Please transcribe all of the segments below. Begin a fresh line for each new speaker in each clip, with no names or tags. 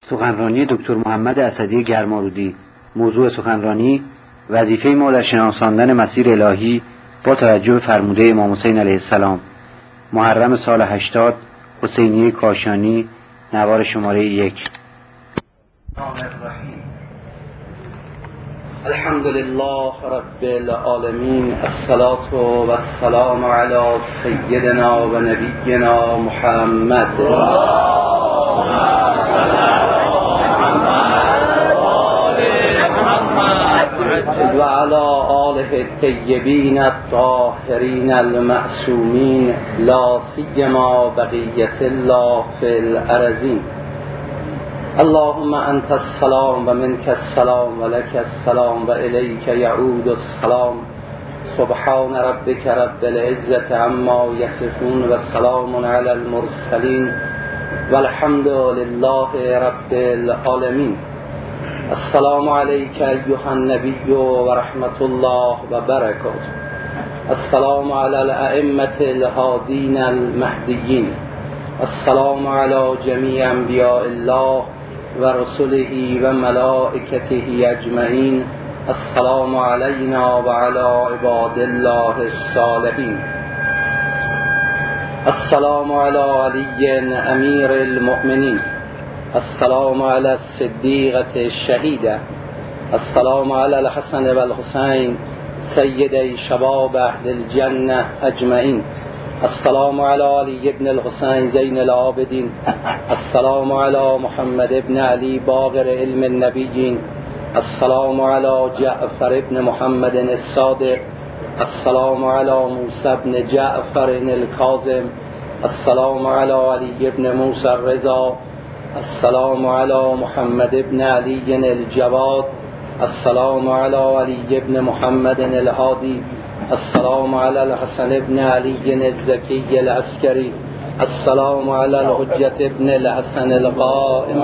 سخنرانی دکتر محمد اسدی گرمارودی. موضوع سخنرانی: وظیفه ما در شناساندن مسیر الهی با توجه به فرموده امام حسین علیه السلام. محرم سال 80، حسینیه کاشانی، نوار شماره 1.
الحمد لله رب العالمین، الصلاة و السلام علی سیدنا و نبینا محمد و علی آله الطیبین الطاهرین المعصومین، لا سیما بقیة الله فی الارضین. اللهم انت السلام و منک السلام و لک السلام و الیک یعود السلام. سبحان ربک رب العزة عما یصفون و سلام علی المرسلین والحمد لله رب العالمین. السلام علیک ایها النبی و رحمت الله و برکاته. السلام علی الائمة الهادین المهدیین. السلام علی جمیع انبیاء الله و رسله و ملائکته اجمعین. السلام علینا و علی عباد الله الصالحین. السلام علی علی امیر المؤمنین. السلام علی الصدیقة الشهیدة. السلام علی الحسن و الحسین سیدی شباب اهل الجنة اجمعین. السلام علی علی ابن الحسین زین العابدین. السلام علی محمد ابن علی باقر علم النبیین. السلام علی جعفر ابن محمد الصادق. السلام علی موسی ابن جعفر الکاظم. السلام علی علی ابن موسی الرضا. السلام علی محمد ابن علی الجواد. السلام علی علی ابن محمد الهادی. السلام علی الحسن ابن علی الزکی العسکری. السلام علی الحجة ابن الحسن القائم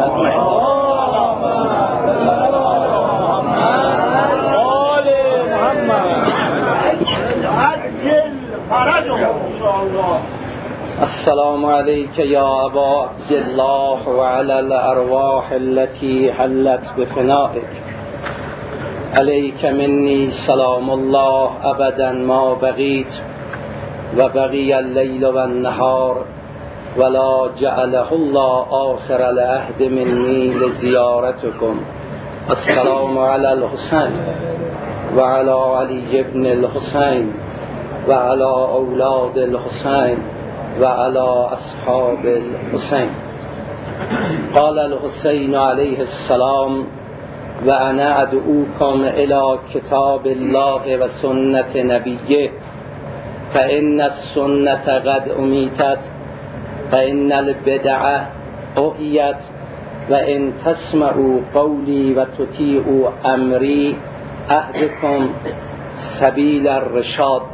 السلام علیک یا ابا عبدالله و علی الارواح التي حلت بفنائک. علیک منی سلام الله ابدا ما بقیت و بقی اللیل و النهار ولا جعله الله آخر العهد منی لزیارتکم. السلام علی الحسین و علی علی ابن الحسین و علی اولاد الحسین و علی اصحاب الحسین. قال الحسین علیه السلام: و انا ادعوکم الی کتاب الله و سنت نبیه فان السنة قد امیتت فان البدع احیت و ان تسمعوا قولی و تطیعوا امری اهدکم سبیل الرشاد.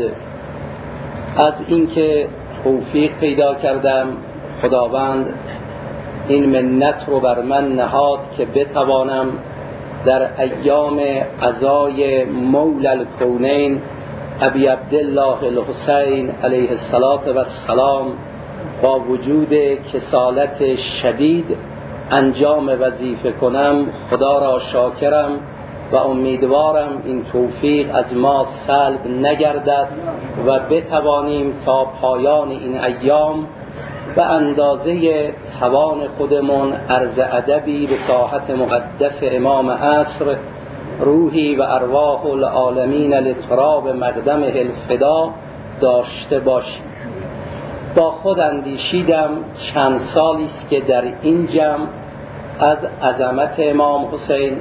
از اینکه توفیق پیدا کردم، خداوند این منت رو بر من نهاد که بتوانم در ایام عزای مولا الکونین ابی عبدالله الحسین علیه السلام با وجود کسالت شدید انجام وظیفه کنم. خدا را شاکرم و امیدوارم این توفیق از ما سلب نگردد و بتوانیم تا پایان این ایام به اندازه توان خودمون عرض ادبی به ساحت مقدس امام عصر، روحی و ارواح العالمین لتراب مقدمه الفدا داشته باشیم. با خود اندیشیدم چند سالی است که در این جمع از عظمت امام حسین،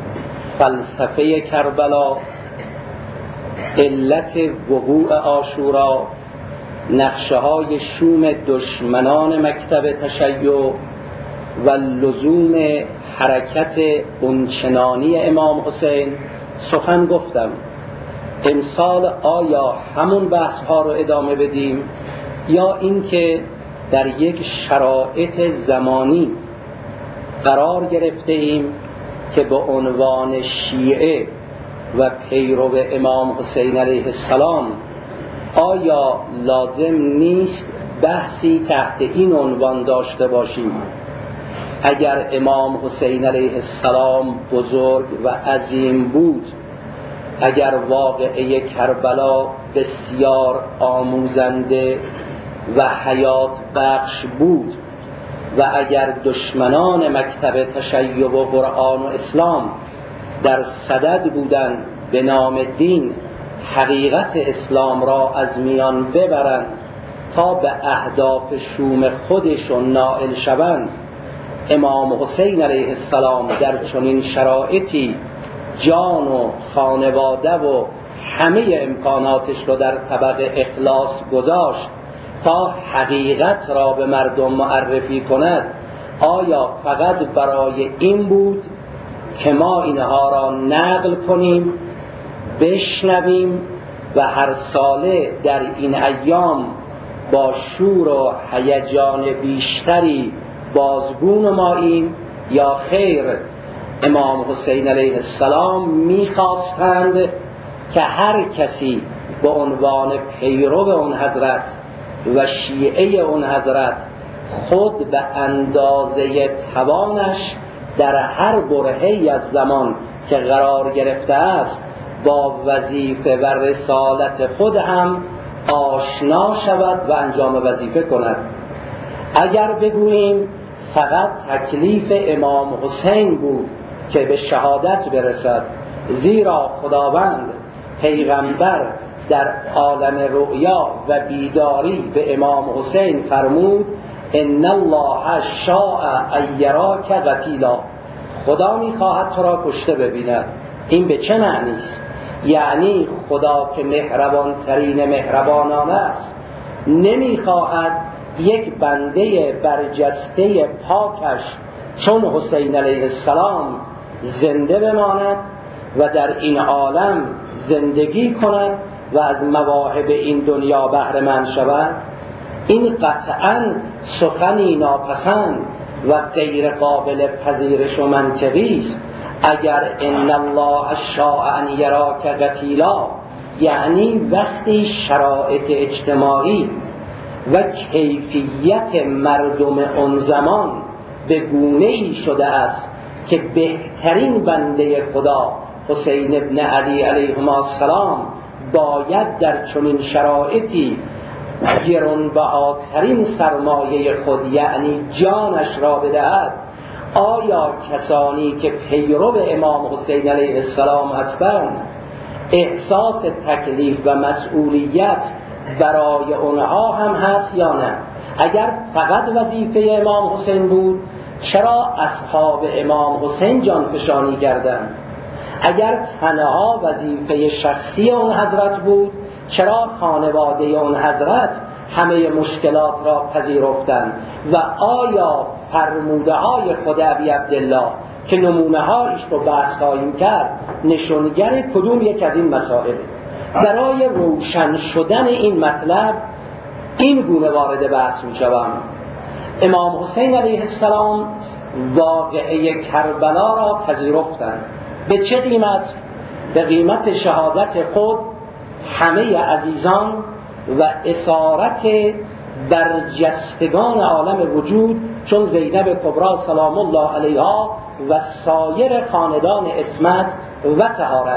فلسفه کربلا، علت وقوع عاشورا، نقشه های شوم دشمنان مکتب تشیع و لزوم حرکت اونچنانی امام حسین سخن گفتم. امسال آیا همون بحث ها رو ادامه بدیم یا اینکه در یک شرایط زمانی قرار گرفته ایم که به عنوان شیعه و پیرو امام حسین علیه السلام آیا لازم نیست بحثی تحت این عنوان داشته باشیم اگر امام حسین علیه السلام بزرگ و عظیم بود، اگر واقعه کربلا بسیار آموزنده و حیات بخش بود و اگر دشمنان مکتب تشیع و قرآن و اسلام در صدد بودند به نام دین حقیقت اسلام را از میان ببرند تا به اهداف شوم خودشون نائل شوند، امام حسین علیه السلام در چنین شرایطی جان و خانواده و همه امکاناتش رو در طبق اخلاص گذاشت تا حقیقت را به مردم معرفی کند. آیا فقط برای این بود که ما اینها را نقل کنیم، بشنویم و هر ساله در این ایام با شور و هیجان بیشتری بازگو نماییم، یا خیر امام حسین علیه السلام می‌خواستند که هر کسی به عنوان پیرو اون حضرت و شیعه اون حضرت خود به اندازه توانش در هر برهه‌ای از زمان که قرار گرفته است با وظیفه و رسالت خود هم آشنا شود و انجام وظیفه کند. اگر بگوییم فقط تکلیف امام حسین بود که به شهادت برسد، زیرا خداوند پیغمبر در عالم رؤیا و بیداری به امام حسین فرمود ان الله شاء ان یراک قتیلا، خدا می‌خواهد تو را کشته ببیند. این به چه معنی است؟ یعنی خدا که مهربان ترین مهربانان است نمی‌خواهد یک بنده برجسته پاکش چون حسین علیه السلام زنده بماند و در این عالم زندگی کند و از مواهب این دنیا بهره مند شود. این قطعاً سخنی ناپسند و غیر قابل پذیرش و منطقی است. اگر ان الله شاء ان یراک قتیلا، یعنی وقتی شرایط اجتماعی و کیفیت مردم اون زمان به گونه‌ای شده است که بهترین بنده خدا حسین ابن علی علیه السلام باید در چنین شرایطی گرانبهاترین سرمایه خود یعنی جانش را بدهد، آیا کسانی که پیرو امام حسین علیه السلام هستند احساس تکلیف و مسئولیت برای اونها هم هست یا نه؟ اگر فقط وظیفه امام حسین بود چرا اصحاب امام حسین جانفشانی کردند؟ اگر تنها وظیفه شخصی اون حضرت بود چرا خانواده اون حضرت همه مشکلات را پذیرفتند؟ و آیا فرموده های خود ابی عبدالله که نمونه هایش رو بحث خواهیم کرد نشانگر کدوم یک از این مسائل؟ برای روشن شدن این مطلب این گونه وارد بحث می شوم. امام حسین علیه السلام واقعه کربلا را پذیرفتند. به چه قیمت؟ به قیمت شهادت خود همه عزیزان و اسارت برجستگان عالم وجود چون زینب کبری سلام الله علیها و سایر خاندان عصمت و طهارت.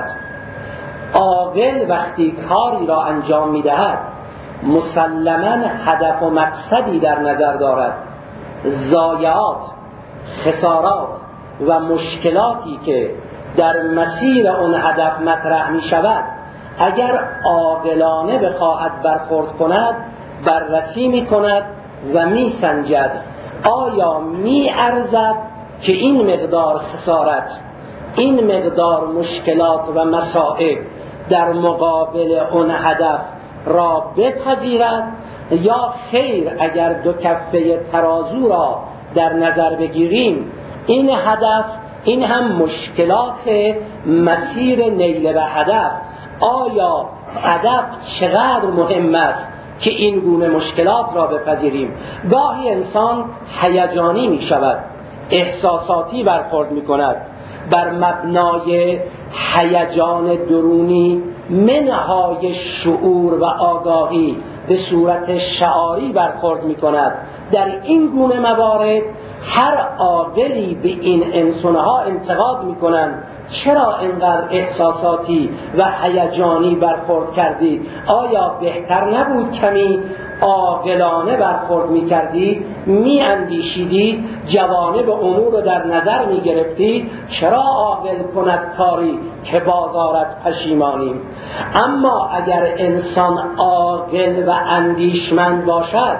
عاقل وقتی کاری را انجام می‌دهد مسلماً هدف و مقصدی در نظر دارد. ضایعات، خسارات و مشکلاتی که در مسیر اون هدف مطرح می شود اگر عاقلانه بخواهد برخورد کند بررسی می کند و می سنجد آیا می ارزد که این مقدار خسارت، این مقدار مشکلات و مصائب در مقابل اون هدف را بپذیرد، یا خیر اگر دو کفه ترازو را در نظر بگیریم این هدف این هم مشکلات مسیر نیل به هدف، آیا هدف چقدر مهم است که این گونه مشکلات را بپذیریم؟ گاهی انسان هیجانی می شود، احساساتی برخورد می کند، بر مبنای هیجان درونی منهای شعور و آگاهی به صورت شعاری برخورد می کند. در این گونه موارد هر عاقلی به این انسانها انتقاد میکنن چرا اینقدر احساساتی و هیجانی برخورد کردید؟ آیا بهتر نبود کمی عاقلانه برخورد میکردید؟ میاندیشیدید؟ جوانب امور رو در نظر میگرفتید؟ چرا عاقل کند کاری که بازارت پشیمانیم؟ اما اگر انسان عاقل و اندیشمند باشد،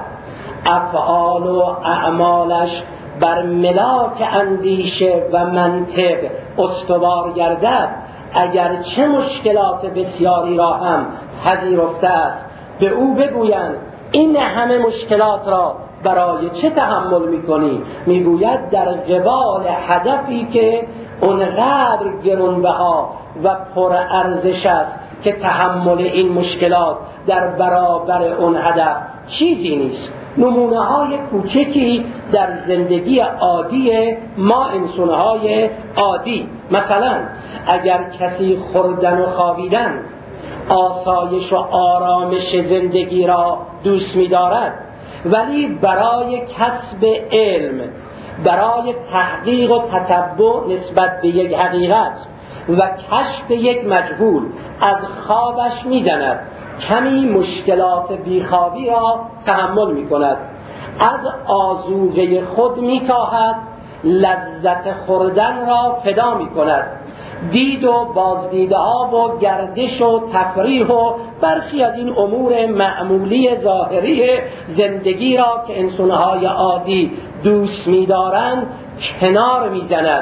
افعال و اعمالش بر ملاک اندیشه و منطق استوار گردد، اگر چه مشکلات بسیاری را هم پذیرفته است، به او بگویند این همه مشکلات را برای چه تحمل میکنی؟ میگوید در قبال هدفی که اونقدر گرانبها و پر ارزش است که تحمل این مشکلات در برابر اون هدف چیزی نیست. نمونه های کوچکی در زندگی عادی ما انسانهای عادی، مثلا اگر کسی خوردن و خوابیدن، آسایش و آرامش زندگی را دوست می‌دارد، ولی برای کسب علم، برای تحقیق و تتبع نسبت به یک حقیقت و کشف یک مجهول از خوابش می‌زند، کمی مشکلات بیخوابی را تحمل می‌کند، از آذوقه خود می‌کاهد، لذت خوردن را فدا می‌کند، دید و بازدیدها و گردش و تفریح و برخی از این امور معمولی ظاهری زندگی را که انسان‌های عادی دوست می‌دارند کنار می‌زند.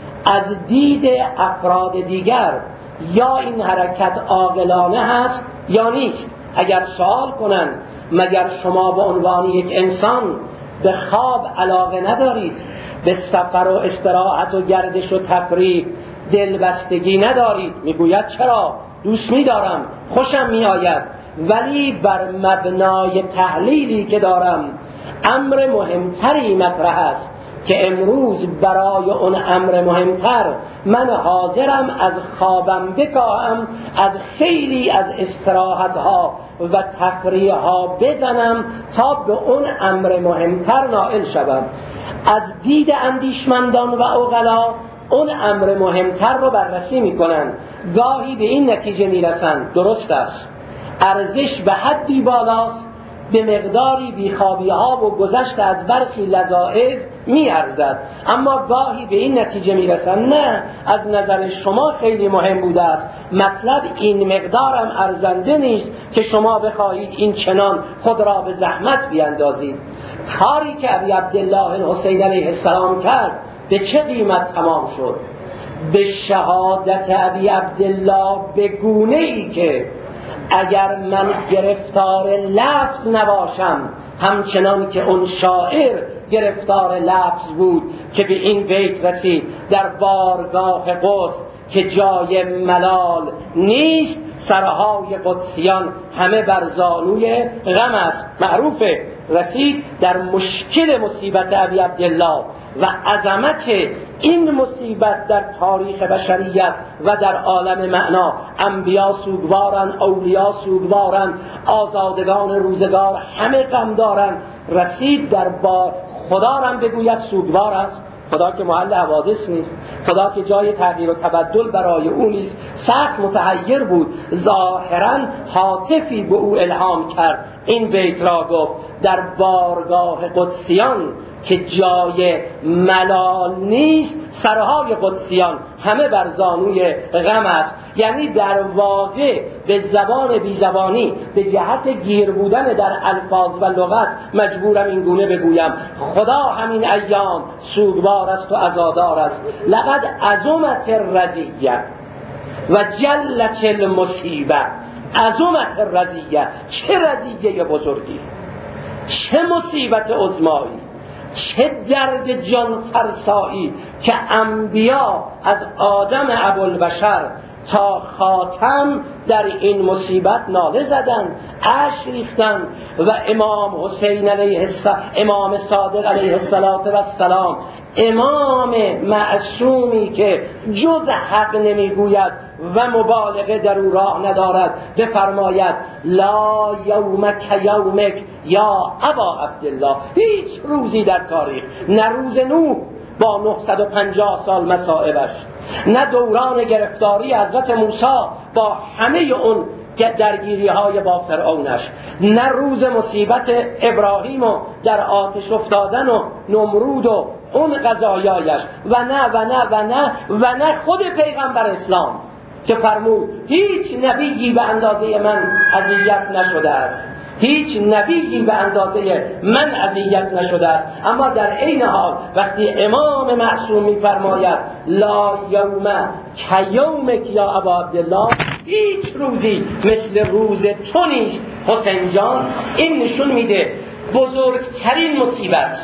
از دید افراد دیگر یا این حرکت عاقلانه هست یا نیست. اگر سوال کنند مگر شما به عنوان یک انسان به خواب علاقه ندارید؟ به سفر و استراحت و گردش و تفریح دلبستگی ندارید؟ میگوید چرا؟ دوست می‌دارم، خوشم می‌آید، ولی بر مبنای تحلیلی که دارم امر مهمتری مطرح است که امروز برای اون امر مهمتر من حاضرم از خوابم بکاهم، از خیلی از استراحت‌ها و تفریح‌ها بزنم تا به اون امر مهمتر نائل شوم. از دید اندیشمندان و عقلا اون امر مهمتر رو بررسی میکنن، گاهی به این نتیجه میرسن درست است، ارزش به حدی بالاست، به مقداری بیخوابی ها و گذشت از برخی لذائذ میارزد، اما گاهی به این نتیجه میرسن نه، از نظر شما خیلی مهم بوده است، مطلب این مقدارم ارزنده نیست که شما بخواهید این چنان خود را به زحمت بیندازید. کاری که ابی عبدالله الحسین علیه السلام کرد به چه قیمت تمام شد؟ به شهادت ابی عبدالله به گونه ای که اگر من گرفتار لفظ نباشم، همچنان که اون شاعر گرفتار لفظ بود که به این بیت رسید در بارگاه قدس که جای ملال نیست، سرهای قدسیان همه بر زانوی غم است. معروفه، رسید در مشکل مصیبت ابی عبدالله و عظمت این مصیبت در تاریخ بشریت و در عالم معنا. انبیا سوگوارن، اولیا سوگوارن، آزادگان روزگار همه غم دارن. رسید در بار خدا را بگوید سوگوار است. خدا که محل حوادث نیست، خدا که جای تغییر و تبدل برای او نیست. سخت متحیر بود. ظاهراً هاتفی به او الهام کرد، این بیت را گفت در بارگاه قدسیان که جای ملال نیست، سرهای قدسیان همه بر زانوی غم است. یعنی در واقع به زبان بی زبانی، به جهت گیر بودن در الفاظ و لغت مجبورم این گونه بگویم خدا همین ایام سوگوار است و عزادار است. لقد عظمت الرزیه و جلت المصیبه. عظمت الرزیه، چه رزیه بزرگی، چه مصیبت عظمایی، چه درد جان فرسایی که انبیا از آدم ابوالبشر تا خاتم در این مصیبت ناله زدند، اشک ریختند. و امام حسین علیه السلام، امام صادق علیه السلام امام معصومی که جز حق نمیگوید و مبالغه در او راه ندارد بفرماید لا یومک یومک یا ابا عبدالله. هیچ روزی در تاریخ، نه روز نوح با 950 سال مصائبش، نه دوران گرفتاری حضرت موسی با همه اون درگیری های با فرعونش، نه روز مصیبت ابراهیم و در آتش افتادن و نمرود و اون قضایایش، و نه خود پیغمبر اسلام که فرمود هیچ نبیی به اندازه من اذیت نشده است، هیچ نبیی به اندازه من اذیت نشده است. اما در عین حال وقتی امام معصوم می‌فرماید لا یوم کیومک یا ابا عبدالله، هیچ روزی مثل روز تو نیست حسین جان، این نشون میده بزرگترین مصیبت،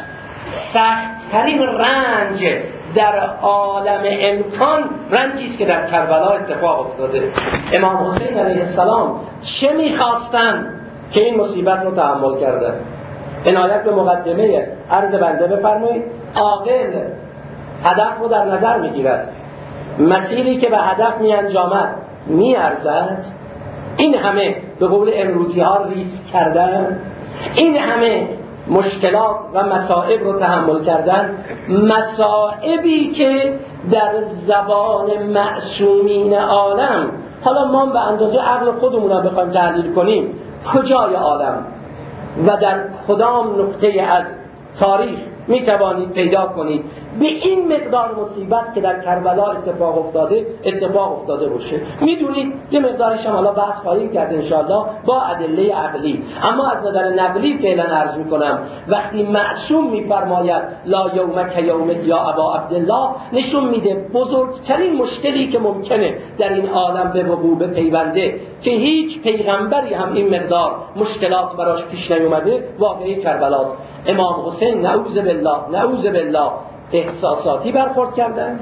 سختترین رنج در عالم امکان رنجی است که در کربلا اتفاق افتاده. امام حسین علیه السلام چه می‌خواستند که این مصیبت رو تحمل کردن؟ عنایت به مقدمه عرض بنده بفرمایید. عاقل هدف رو در نظر میگیرد، مسیری که به هدف میانجامد میارزد. این همه به قول امروزی ها ریسک کردن، این همه مشکلات و مصائب رو تحمل کردن، مصائبی که در زبان معصومین عالم، حالا ما به اندازه عقل خودمون رو بخوایم تحلیل کنیم، کجای عالم و در کدام نقطه از تاریخ می توانید پیدا کنید به این مقدار مصیبت که در کربلا اتفاق افتاده باشه؟ میدونید یه مقدارش هم حالا بحث خواهیم کرد انشاءالله با ادله عقلی، اما از نظر نقلی فعلا عرض میکنم وقتی معصوم میفرماید لا یومک یومک یا ابا عبدالله، نشون میده بزرگترین مشکلی که ممکنه در این عالم به وقوع بپیونده که هیچ پیغمبری هم این مقدار مشکلات براش پیش نیومده، واقعی کربلاست. امام حسین نعوذ بالله احساساتی برخورد کردن،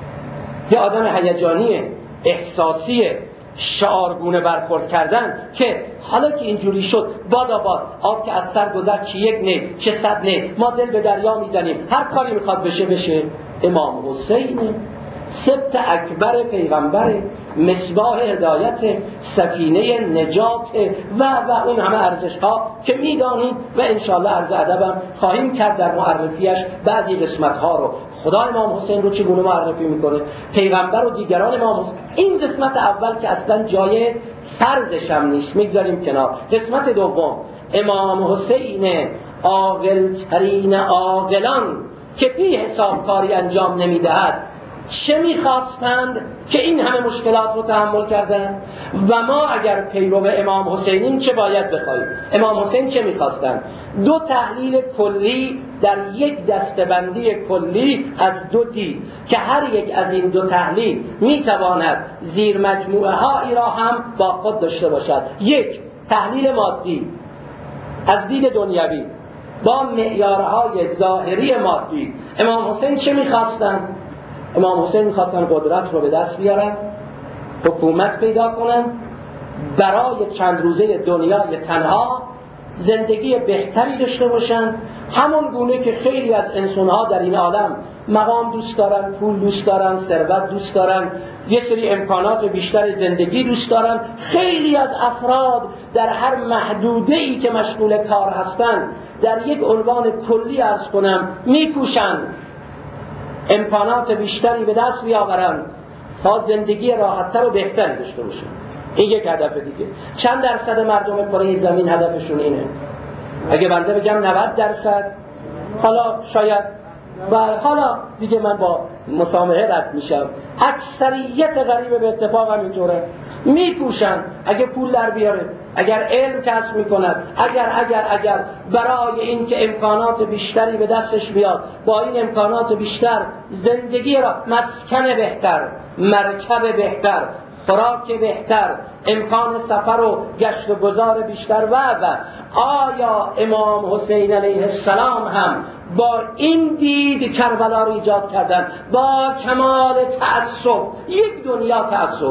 یه آدم هیجانی احساسی شعارگونه برخورد کردن که حالا که اینجوری شد باد آب که از سر گذشت چه یک نی چه صد نی، ما دل به دریا میزنیم، هر کاری میخواد بشه. امام حسین سبط اکبر پیغمبر، مصباح هدایت، سفینه نجات و اون همه ارزش ها که میدانید و انشاءالله عرض ادبم خواهیم کرد در معرفیش بعضی قسمت ها رو. خدا امام حسین رو چگونه معرفی میکنه، پیغمبر و دیگران امام حسین. این قسمت اول که اصلا جای فرضش هم نیست، میگذاریم کنار. قسمت دوم، امام حسین عاقل ترین عاقلان که بی حساب کاری انجام نمیدهد چه میخواستند که این همه مشکلات رو تحمل کردند؟ و ما اگر پیرو امام حسینیم چه باید بخواهیم؟ امام حسین چه میخواستند؟ دو تحلیل کلی در یک دستبندی کلی از دو دید که هر یک از این دو تحلیل میتواند زیر مجموعه هایی را هم با خود داشته باشد. یک، تحلیل مادی از دید دنیوی با معیارهای ظاهری مادی. امام حسین چه میخواستند؟ امام حسین میخواستن قدرت رو به دست بیارن، حکومت پیدا کنن، برای چند روزه دنیای تنها زندگی بهتری داشته باشن، همون گونه که خیلی از انسانها در این عالم مقام دوست دارن، پول دوست دارن، ثروت دوست دارن، یه سری امکانات بیشتر زندگی دوست دارن. خیلی از افراد در هر محدوده‌ای که مشغول کار هستن در یک عنوان کلی عرض کنم میکوشن امکانات بیشتری به دست بیاورن تا زندگی راحت‌تر و بهتری داشته باشن. این یک هدف دیگه. چند درصد مردم کره زمین هدفشون اینه؟ اگه بنده بگم 90%، حالا شاید و حالا دیگه من با مسامحه رد میشم، اکثریت غریبه به اتفاق هم اینطوره، میکوشن اگه پول در بیاره، اگر علم کسب میکند، اگر برای این که امکانات بیشتری به دستش بیاد، با این امکانات بیشتر زندگی را، مسکن بهتر، مرکب بهتر، خوراک بهتر، امکان سفر و گشت و گذار بیشتر و آیا امام حسین علیه السلام هم با این دید کربلا رو ایجاد کردن؟ با کمال تأسف، یک دنیا تأسف،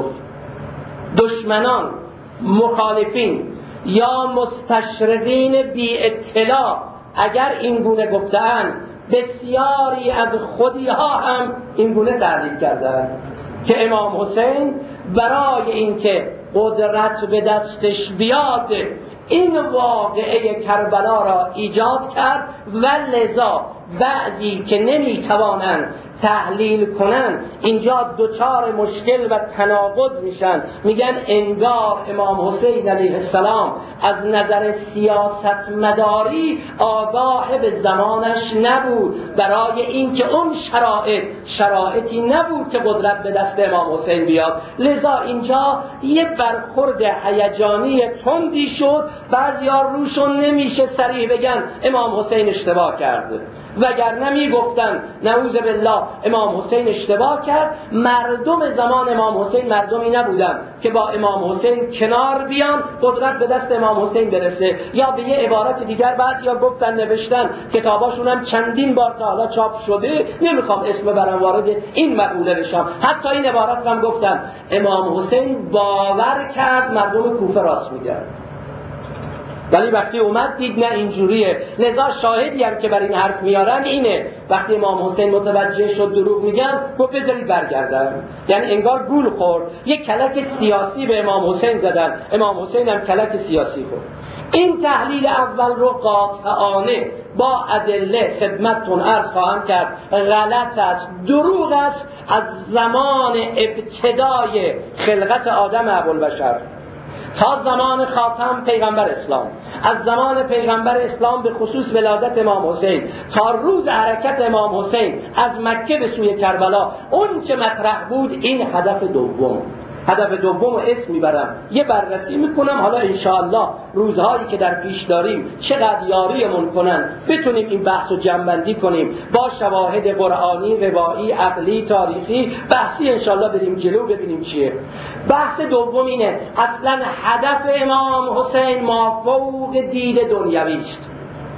دشمنان، مخالفین یا مستشرقین بی اطلاع اگر این گونه گفتن بسیاری از خودی ها هم این گونه تحلیل کردند که امام حسین برای اینکه قدرت به دستش بیاد این واقعه کربلا را ایجاد کرد و لذا بعضی که نمیتوانند تحلیل کنن اینجا دچار مشکل و تناقض میشن، میگن انگار امام حسین علیه السلام از نظر سیاست مداری آگاه به زمانش نبود، برای اینکه اون شرایطی نبود که قدرت به دست امام حسین بیاد، لذا اینجا یه برخورد هیجانی تندی شد. بعضیا روشون نمیشه صریح بگن امام حسین اشتباه کرد، وگرنه میگفتن نعوذ بالله امام حسین اشتباه کرد. مردم زمان امام حسین مردمی نبودن که با امام حسین کنار بیان قدرت به دست امام حسین برسه، یا به یه عبارت دیگر بعضیا گفتن نوشتن کتاباشون هم چندین بار تا حالا چاپ شده، نمیخوام اسم برم وارد این مقوله بشم، حتی این عبارت هم گفتن امام حسین باور کرد مردم کوفه راست میگن، ولی وقتی اومد دید نه اینجوریه. لذا شاهدی هم که بر این حرف میارن اینه وقتی امام حسین متوجه شد دروغ میگن گفت بذارید برگردن، یعنی انگار گول خورد، یک کلک سیاسی به امام حسین زدن، امام حسین هم کلک سیاسی خورد. این تحلیل اول رو قاطعانه با ادله خدمتتون عرض خواهم کرد غلط است، دروغ است. از زمان ابتدای خلقت آدم ابوالبشر تا زمان خاتم پیغمبر اسلام، از زمان پیغمبر اسلام به خصوص ولادت امام حسین تا روز حرکت امام حسین از مکه به سوی کربلا، اون چه مطرح بود این هدف دوم رو اسم میبرم، یه بررسی میکنم. حالا انشاءالله روزهایی که در پیش داریم چقدر یاریمون کنن بتونیم این بحث رو جمع‌بندی کنیم با شواهد قرآنی، روایی، عقلی، تاریخی، بحثی انشاءالله بریم جلو ببینیم چیه. بحث دوم اینه اصلا هدف امام حسین مافوق دید دنیوی است.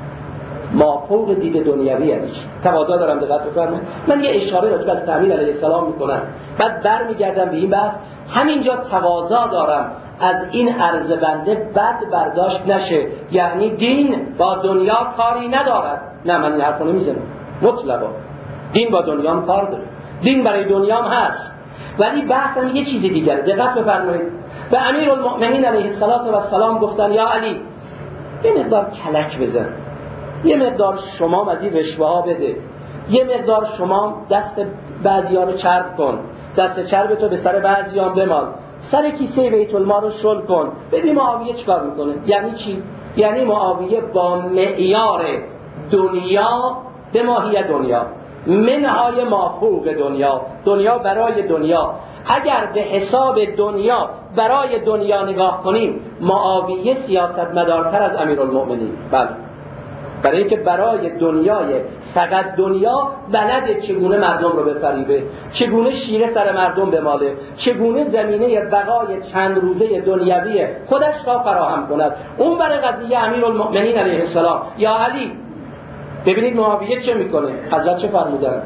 مافوق دید دنیوی هستش. تقاضا دارم دقت بفرمایید. من یه اشاره راجع به امیر علیه السلام میکنم، بعد برمیگردم به این بحث. همینجا تقاضا دارم از این عرض بنده بد برداشت نشه، یعنی دین با دنیا کاری ندارد. نه، من این حرفو نمیزنم، مطلقا دین با دنیا کار داره، دین برای دنیا هم هست، ولی بحثم یه چیز دیگره. دقت بفرمایید. به امیرالمؤمنین علیه السلام گفتن یا علی یه مقدار کلک بزن، یه مقدار شما از این رشوه ها بده، یه مقدار شما دست بعضیا رو چرب کن، دست چرب تو به سر بعضیا بمال، سر کیسه بیت المال رو شل کن، ببین معاویه چیکار میکنه. یعنی چی؟ یعنی معاویه با معیار دنیا به ماهیت دنیا، منهای مافوق دنیا برای دنیا، اگر به حساب دنیا برای دنیا نگاه کنیم معاویه سیاستمدارتر از امیرالمؤمنین. بله، برای اینکه برای دنیای فقط دنیا بلده چگونه مردم رو بفریبه، چگونه شیره سر مردم بماله، چگونه زمینه بقای چند روزه دنیوی خودش را فراهم کند. اون برای قضیه امیرالمؤمنین علیه السلام یا علی. ببینید معاویه چه میکنه، حضرت چه فرمودن؟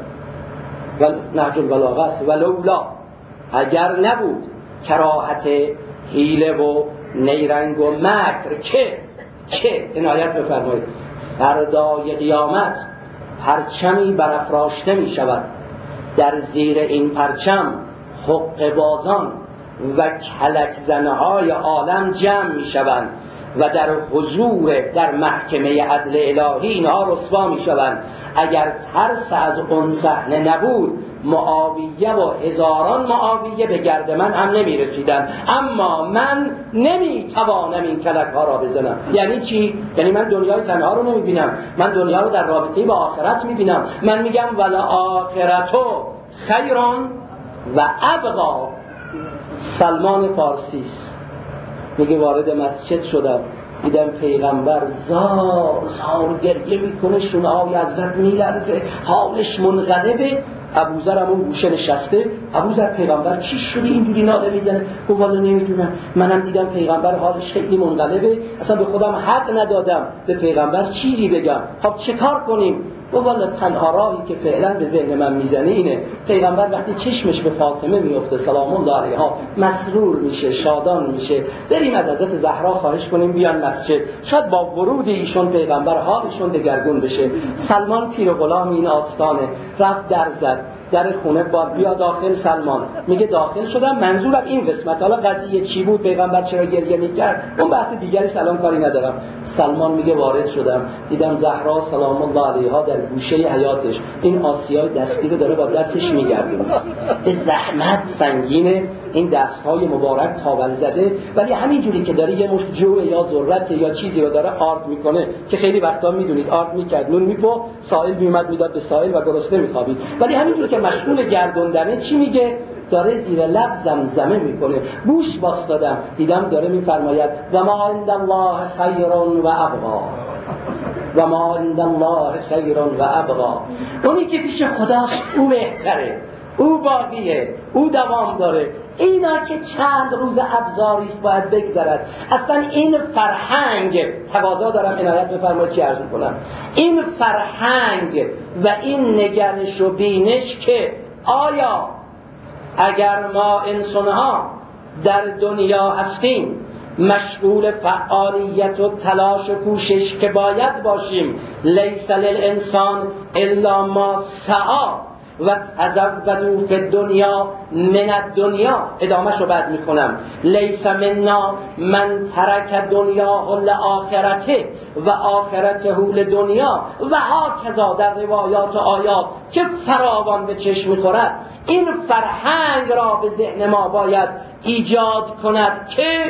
نهج البلاغه است. ولولا، اگر نبود کراهت حیله و نیرنگ و مکر که عنایت بفرمایید فردای قیامت پرچمی برافراشته می شود، در زیر این پرچم حقه بازان و کلک زنهای عالم جمع می شوند و در حضور در محکمه عدل الهی اینها رسوا می شوند. اگر ترس از اون صحنه نبود معاویه و هزاران معاویه به گرد من هم نمی رسیدن، اما من نمی توانم این کلک ها را بزنم. یعنی چی؟ یعنی من دنیای تنها رو نمی بینم، من دنیا رو در رابطه با آخرت می بینم. من میگم ولا آخرتو خیرون و ابقا. سلمان فارسیست، میگه وارد مسجد شدم دیدم پیغمبر زار گریه میکنه، شونه‌های حضرت میلرزه، حالش منقلبه. ابوذر هم اون گوشه نشسته. ابوذر پیغمبر چی شده اینجوری ناله میزنه؟ گفت والا نمیدونم، منم دیدم پیغمبر حالش خیلی منقلبه، اصلا به خودم حق ندادم به پیغمبر چیزی بگم. خب چه کار کنیم؟ و والا تنها راهی که فعلا به ذهن من میزنه اینه پیغمبر وقتی چشمش به فاطمه میفته سلام الله علیها مسرور میشه، شادان میشه، بریم از حضرت زهرا خواهش کنیم بیان مسجد، شاید با ورود ایشون پیغمبر حالشون دگرگون بشه. سلمان پیر و غلام این آستانه رفت در زد، در خونه بیا داخل. سلمان میگه داخل شدم، منظورم این قسمت. حالا قضیه چی بود، پیغمبر چرا گریه میکرد، اون بحث دیگری الان کاری ندارم. سلمان میگه وارد شدم دیدم زهرا سلام الله علیها در گوشه حیاتش این آسیای دستی رو داره با دستش میگردونه. به زحمت سنگینه این دستهای مبارک تاول زده، ولی همینجوری که داره یه مشت جو یا ذرت یا چیزی رو داره آرد میکنه که خیلی وقتا میدونید آرد میکرد، نون میپو سائل میومد میداد به سائل و گرسنه میخوابید، ولی همینجوری که مشغول گردوندنه چی میگه، داره زیر لب زمزمه میکنه. گوش واسطادم دیدم داره میفرماید و ما عند الله خیر و ابقا، و ما عند الله خیر و ابقا. اونی که پیش خداست او بهتره، او باقیه، او دوام داره. اینا که چند روز ابزاریست باید بگذرد. اصلا این فرهنگ، تقاضا دارم عنایت بفرمایید چی عرض میکنم، این فرهنگ و این نگرش و بینش که آیا اگر ما انسانها در دنیا هستیم مشغول فعالیت و تلاش و کوشش که باید باشیم، لیس للانسان الا ما سعی و تزودوا فی الدنیا من الدنیا. ادامهش رو بعد میخونم، لیس منا من ترک دنیاه لآخرته و آخرته لدنیا و هاکذا در روایات و آیات که فراوان به چشم میخورد. این فرهنگ را به ذهن ما باید ایجاد کند که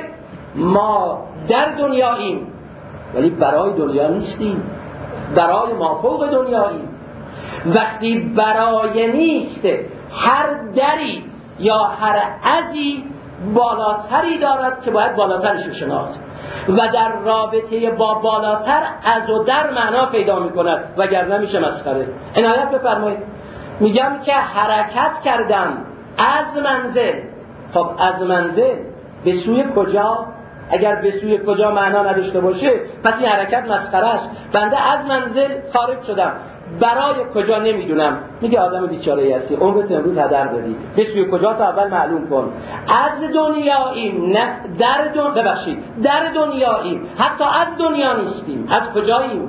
ما در دنیاییم ولی برای دنیا نیستیم، برای مافوق دنیاییم. وقتی برای نیست، هر دری یا هر عزی بالاتری دارد که باید بالاترش شناخت و در رابطه با بالاتر از و در معنا پیدا می کند، وگرنه میشه مسخره. عنایت بفرمایید، میگم که حرکت کردم از منزل. خب از منزل به سوی کجا؟ اگر به سوی کجا معنا نداشته باشه پس این حرکت مسخره است. بنده از منزل خارج شدم، برای کجا نمیدونم. میگه آدم بیچاره‌ای هستی، عمرت امروز هدر دادی، به سوی کجا تا اول معلوم کن. از دنیاییم، نه در دنیاییم، حتی از دنیا نیستیم. از کجاییم؟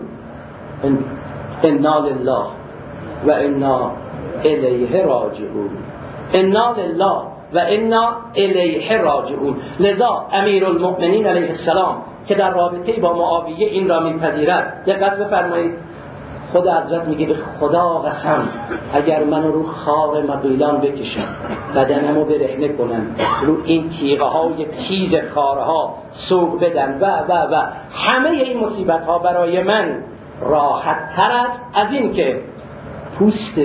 انا لله و انا الیه راجعون. انا لله و انا الیه راجعون. لذا امیرالمؤمنین علیه السلام که در رابطه با معاویه این را میپذیرد، دقت بفرمایید، خود حضرت میگه به خدا قسم اگر منو رو خار مغیلان بکشن، بدنمو برهنه کنن، رو این تیغه های تیز خارها سوق بدن و همه این مصیبت ها برای من راحت تر است از این که پوست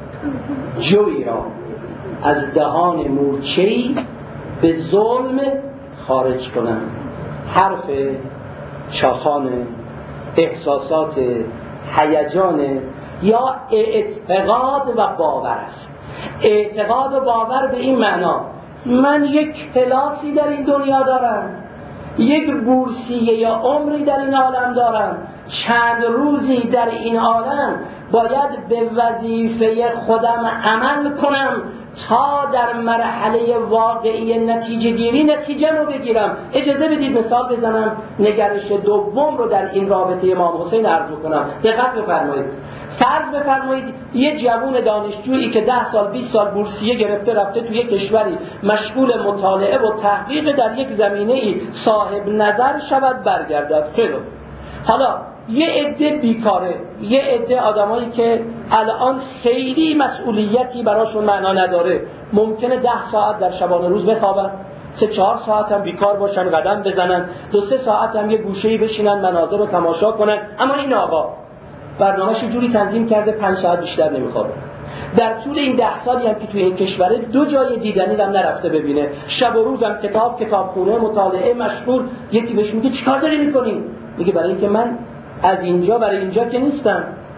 جوی را از دهان مورچه‌ای به ظلم خارج کنم. حرف چاخان، احساسات، هیجان یا اعتقاد و باور است. اعتقاد و باور به این معنا من یک پلاسی در این دنیا دارم، یک بورسیه یا عمری در این عالم دارم، چند روزی در این عالم باید به وظیفه خودم عمل کنم تا در مرحله واقعی نتیجه گیری نتیجه رو بگیرم. اجازه بدید مثال بزنم، نگرش دوم رو در این رابطه امام حسین عرض کنم. دقت بفرمایید، فرض بفرمایید یه جوان دانشجویی که 10 سال 20 سال بورسیه گرفته رفته توی یک کشوری مشغول مطالعه و تحقیق در یک زمینه‌ای صاحب نظر شود برگردد. خیلی حالا یه عده بیکاره، یه عده آدمایی که الان خیلی مسئولیتی براشون معنا نداره، ممکنه 10 ساعت در شبانه روز بخوابن، 3-4 ساعت هم بیکار باشن، قدم بزنن، 2-3 ساعت هم یه گوشه‌ای بشینن مناظر رو تماشا کنن. اما این آقا برنامه‌ش جوری تنظیم کرده 5 ساعت بیشتر نمیخوابه. در طول این 10 سالی هم که توی این کشوره 2 جای دیدنی هم نرفته ببینه، شب و روز هم کتابخونه مطالعه مشغول. یکی بهش میگه چیکار داری میکنی؟ میگه برای اینکه من از اینجا برای اینجا که نیستم،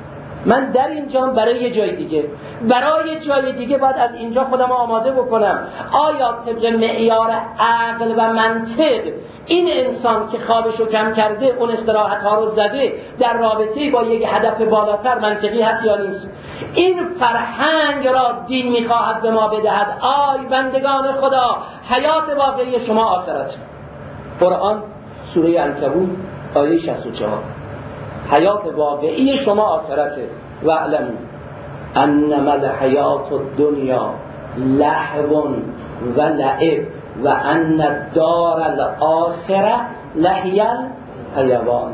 من در اینجا برای یه جای دیگه، برای جای دیگه باید از اینجا خودم آماده بکنم. آیا طبق معیار عقل و منطق این انسان که خوابشو کم کرده، اون استراحت ها رو زده، در رابطه با یک هدف بالاتر منطقی هست یا نیست؟ این فرهنگ را دین میخواهد به ما بدهد. آی بندگان خدا، حیات واقعی شما آخرت. قرآن سوره عنکبوت آیه 64. حیات واقعی شما آخرته. واعلموا انما الحیات الدنیا لهو و لعب و ان الدار الاخره لهی الحیوان.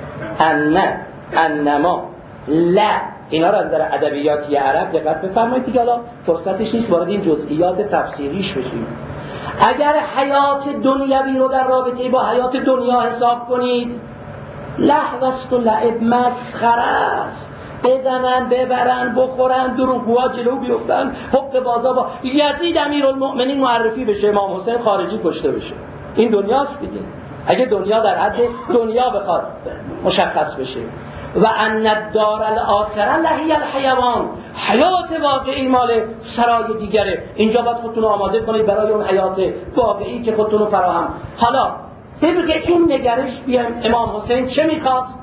انما لا، اینا را از در ادبیاتی عرب دقت بفرمایید دیگه، حالا فرصتش نیست وارد این جزئیات تفسیریش بشیم. اگر حیات دنیوی رو در رابطه با حیات دنیا حساب کنید، لهو است و لعب، مسخره است. بزنن، ببرن، بخورن، دروغگوها جلو بیفتن، حق بازا با یزید امیرالمؤمنین معرفی بشه، امام حسین خارجی کشته بشه. این دنیاست دیگه. اگه دنیا در حد دنیا بخواد مشخص بشه. و ان الدار الاخره لهی الحیوان، حیات واقعی مال سرای دیگره. اینجا باید خودتون آماده کنید برای اون حیات واقعی که خودتون رو فراهم. حالا طبق این نگرش بیایم امام حسین چه میخواست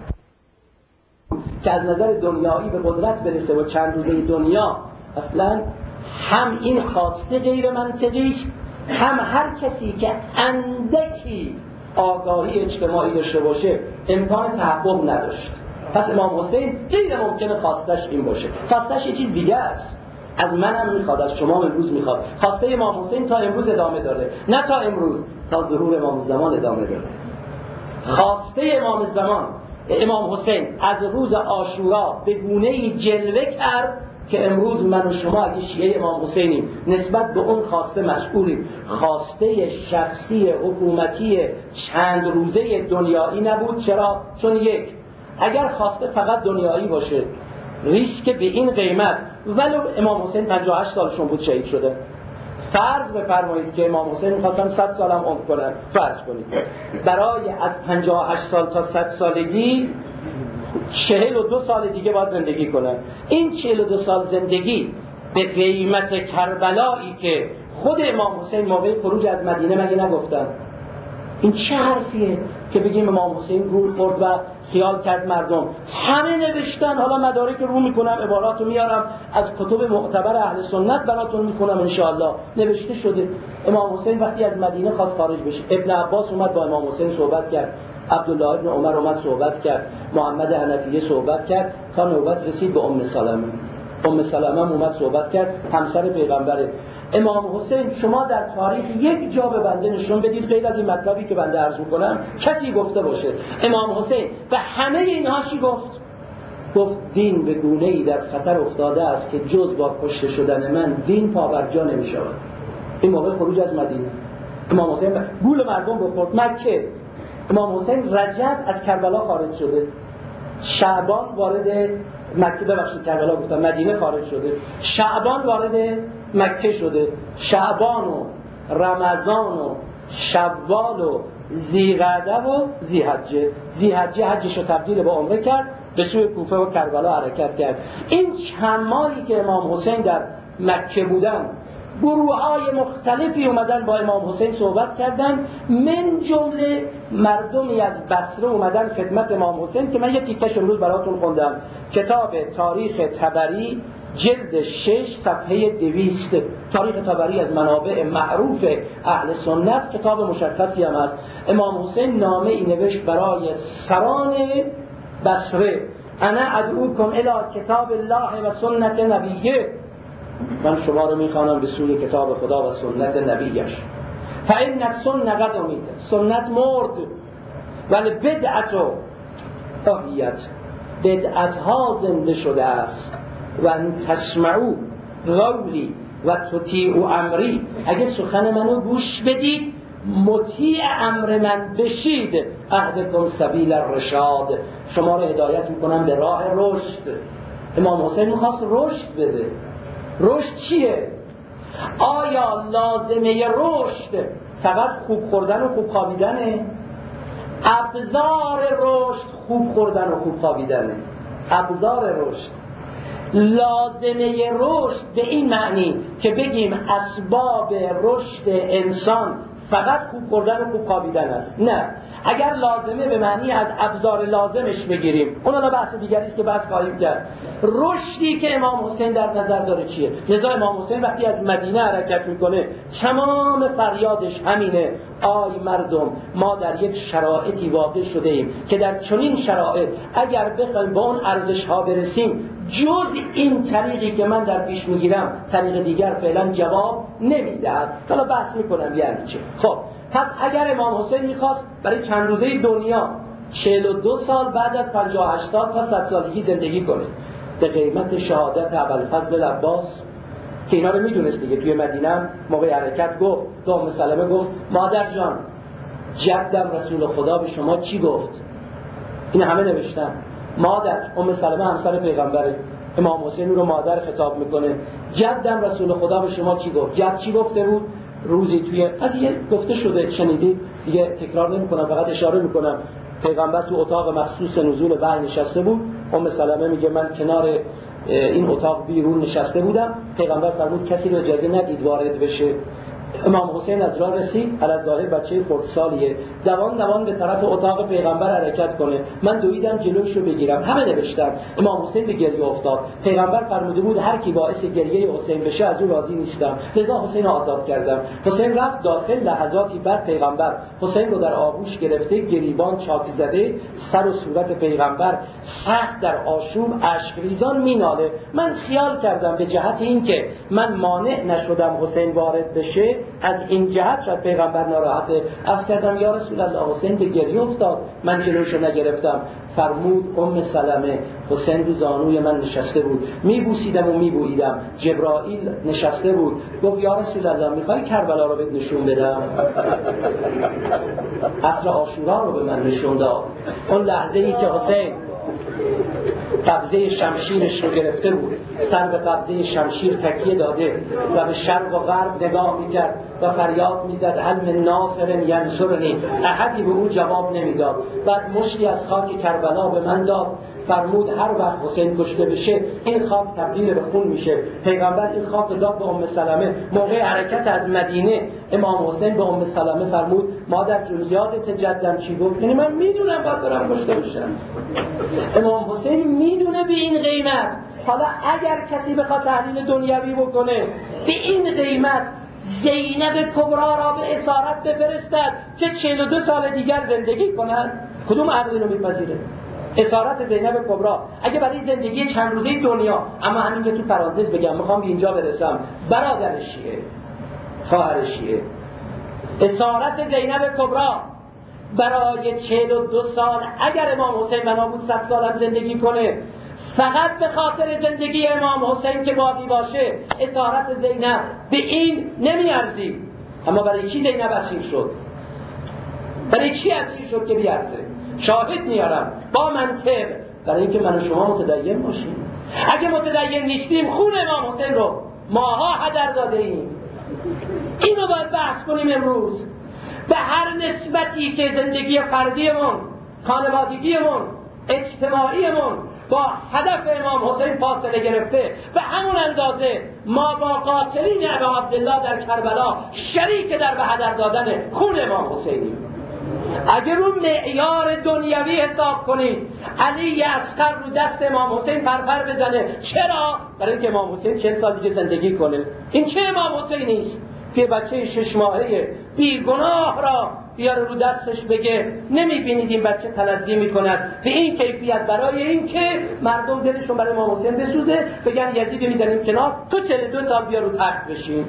که از نظر دنیایی به قدرت برسه و چند روزه دنیا اصلا هم این خواسته غیر منطقی است، هم هر کسی که اندکی آگاهی اجتماعی داشته باشه امکان تحقق نداشت. پس امام حسین غیر ممکنه خواستش این باشه. خواستش یه چیز دیگه است، از منم میخواد، از شما امروز میخواد. خواسته امام حسین تا امروز ادامه داره، نه تا امروز، تا ظهور امام زمان ادامه داره. خواسته امام زمان امام حسین از روز عاشورا به گونه‌ای جلوه کرد که امروز من و شما اگه شیعه امام حسینیم نسبت به اون خواسته مسئولیم. خواسته شخصی حکومتی چند روزه دنیایی نبود. چرا؟ چون یک، اگر خواسته فقط دنیایی باشه ریسک به این قیمت، ولو امام حسین 58 سالشون بود شهید شده، فرض بفرمایید که امام حسین می‌خواستن 100 سال هم عمر کنن، فرض کنید برای از 58 سال تا 100 سالگی 42 سال دیگه باید زندگی کنن. این 42 سال زندگی به قیمت کربلایی که خود امام حسین موقع خروج از مدینه مگه نگفتن؟ این چه حرفیه که بگیم امام حسین رو خورد و خیال کرد مردم؟ همه نوشتن، حالا مدارک رو میکنم، عباراتو میارم از کتب معتبر اهل سنت براتون میخونم انشاءالله، نوشته شده. امام حسین وقتی از مدینه خواست خارج بشه، ابن عباس اومد با امام حسین صحبت کرد، عبدالله ابن عمر اومد صحبت کرد، محمد حنفیه صحبت کرد، تا نوبت رسید به ام سلمه. ام سلمه اومد صحبت کرد، همسر پیغمبره. امام حسین شما در تاریخ یک جا به بنده نشون بدید غیر از این مطلبی که بنده عرض میکنم کسی گفته باشه امام حسین به همه اینها چی گفت؟ گفت دین به گونه‌ای در خطر افتاده است که جز با کشته شدن من دین پابرجا نمیشود. این موقع خروج از مدینه امام حسین گول مردم بخورد. مکه امام حسین رجب از کربلا خارج شده، شعبان وارد مکه، ببخشید کربلا گفتم، مدینه خارج شده، شعبان وارد مکه شده. شعبان و رمضان و شوال و ذی‌قعده و ذی‌حجه. ذی‌حجه حجش رو تبدیل به عمره کرد، به سوی کوفه و کربلا حرکت کرد. این چند ماهی که امام حسین در مکه بودن گروه‌های مختلفی اومدن با امام حسین صحبت کردن، من جمله مردمی از بصره اومدن خدمت امام حسین که من یه تیکش امروز براتون خوندم. کتاب تاریخ طبری جلد 6 صفحه 200. تاریخ طبری از منابع معروف اهل سنت، کتاب مشخصی هم هست. امام حسین نامه ای نوشت برای سران بصره: انا ادعوکم الی کتاب الله و سنت نبیه، من شما رو میخوانم به سوی کتاب خدا و سنت نبیش. فإن السنة قد امیت، سنت مرد، ولی بدعت و احیت، بدعت ها زنده شده است. و ان تسمعوا قولی و تطیعوا امری، اگه سخن منو گوش بدید مطیع امر من بشید، اهدکم سبیل الرشاد، شما رو هدایت میکنم به راه رشد. امام حسین میخواست رشد بده. رشد چیه؟ آیا لازمه رشد فقط خوب خوردن و خوب خوابیدنه؟ ابزار رشد خوب خوردن و خوب خوابیدنه.
ابزار رشد. لازمه رشد به این معنی که بگیم اسباب رشد انسان فقط خوب خوردن و خوب خوابیدن است، نه. اگر لازمه به معنی از ابزار لازمش بگیریم، اون بحث دیگری است که بحث خواهیم کرد. رشدی که امام حسین در نظر داره چیه؟ لذا امام حسین وقتی از مدینه حرکت میکنه تمام فریادش همینه: آی مردم، ما در یک شرایطی واقع شده ایم که در چنین شرایط اگر بخوایم با اون ارزش ها برسیم، جز این طریقی که من در پیش میگیرم طریق دیگر فعلا جواب نمیدهد. حالا بحث میکنم یعنی چه. خب پس اگر امام حسین میخواست برای چند روزه دنیا 42 سال بعد از 58 سال تا 100 سالگی زندگی کنه به قیمت شهادت ابوالفضل العباس که اینا رو میدونست دیگه، توی مدینه موقع حرکت گفت، به ام سلمه گفت: مادر جان، جدم رسول خدا به شما چی گفت؟ این همه نوشتم. مادر، ام سلمه همسر پیغمبره، امام حسین رو مادر خطاب میکنه: جدم رسول خدا به شما چی گفت؟ جد چی گفته بود؟ روزی توی قضیه گفته شده، شنیدید دیگه، تکرار نمیکنم، فقط اشاره میکنم. پیغمبر تو اتاق مخصوص نزول وحی نشسته بود. ام سلمه میگه من کنار این اتاق بیرون نشسته بودم. پیغمبر فرمود کسی رو اجازه ندید وارد بشه. امام حسین از راه رسید، الظاهر بچه خردسالیه، دوان به طرف اتاق پیغمبر حرکت کنه. من دویدم جلوشو بگیرم، همه نوشتم. امام حسین به گریه افتاد. پیغمبر فرموده بود هر کی باعث گریه حسین بشه از او راضی نیستم، لذا حسین آزاد کردم. حسین رفت داخل. لحظاتی بعد پیغمبر حسین رو در آغوش گرفته، گریبان چاک زده، سر و صورت پیغمبر سخت در آشوب اشک ریزان میناله. من خیال کردم به جهت اینکه من مانع نشدم حسین وارد بشه، از این جهت شاید پیغمبر ناراحته. عرض کردم یا رسول الله، حسین به گریه افتاد، من جلوشو نگرفتم. فرمود ام سلمه حسین رو زانوی من نشسته بود، میبوسیدم و میبوییدم. جبرائیل نشسته بود، گفت یا رسول الله میخوای کربلا رو بهت نشون بدم؟ عصر عاشورا رو به من نشون داد. اون لحظه ای که حسین قبضه شمشیرش رو گرفته بود، سر به قبضه شمشیر تکیه داده و به شرق و غرب نگاه میکرد و فریاد میزد هل من ناصر ینصرنی، احدی به او جواب نمیداد. بعد مشتی از خاک کربلا به من داد. فرمود هر وقت حسین کشته بشه این خاک تبدیل به خون میشه. پیغمبر این خاک داد به ام سلمه. موقع حرکت از مدینه امام حسین به ام سلمه فرمود مادر جون یادت جدم چی گفت؟ یعنی من میدونم باید برم کشته بشم. امام حسین میدونه به این قیمت. حالا اگر کسی بخواد تحلیل دنیوی بکنه، به این قیمت زینب کبرا را به اسارت بفرستد که 42 سال دیگر زندگی کند، کدوم عقل اینو میپذیره؟ اسارت زینب کبرا اگه برای زندگی چند روزه دنیا، اما همین که تو پرانتز بگم میخوام به اینجا برسم، برادر شیعه، خواهر شیعه، اسارت زینب کبرا برای 42 سال اگر امام حسین بنا بود 100 سال هم زندگی کنه، فقط به خاطر زندگی امام حسین که باقی باشه، اسارت زینب به این نمیارزید. اما برای چی زینب اسیر شد؟ برای چی اسیر شد که بیارزه؟ شاهد میارم با منطق، برای اینکه من و شما متدین باشیم. اگه متدین نیستیم خون امام حسین رو ماها هدر داده ایم. اینو باید بحث کنیم امروز. به هر نسبتی که زندگی فردیمون، خانوادگیمون، اجتماعیمون با هدف امام حسین فاصله گرفته، به همون اندازه ما با قاتلین ابا عبدالله در کربلا شریک در به هدر دادن خون امام حسینیم. اگر رو معیار دنیوی حساب کنید، علی اصغر رو دست امام حسین پرپر بزنه. چرا؟ برای اینکه امام حسین 40 سال دیگه زندگی کنه. این چه امام حسینی است که بچه 6 ماهه بیگناه را بیاره رو دستش بگه نمیبینید این بچه تنزیه میکند به این کیفیت، برای اینکه مردم دلشون برای امام حسین بسوزه، بگن یزید میزنیم کنار، تو 42 سال بیا رو تخت بشین.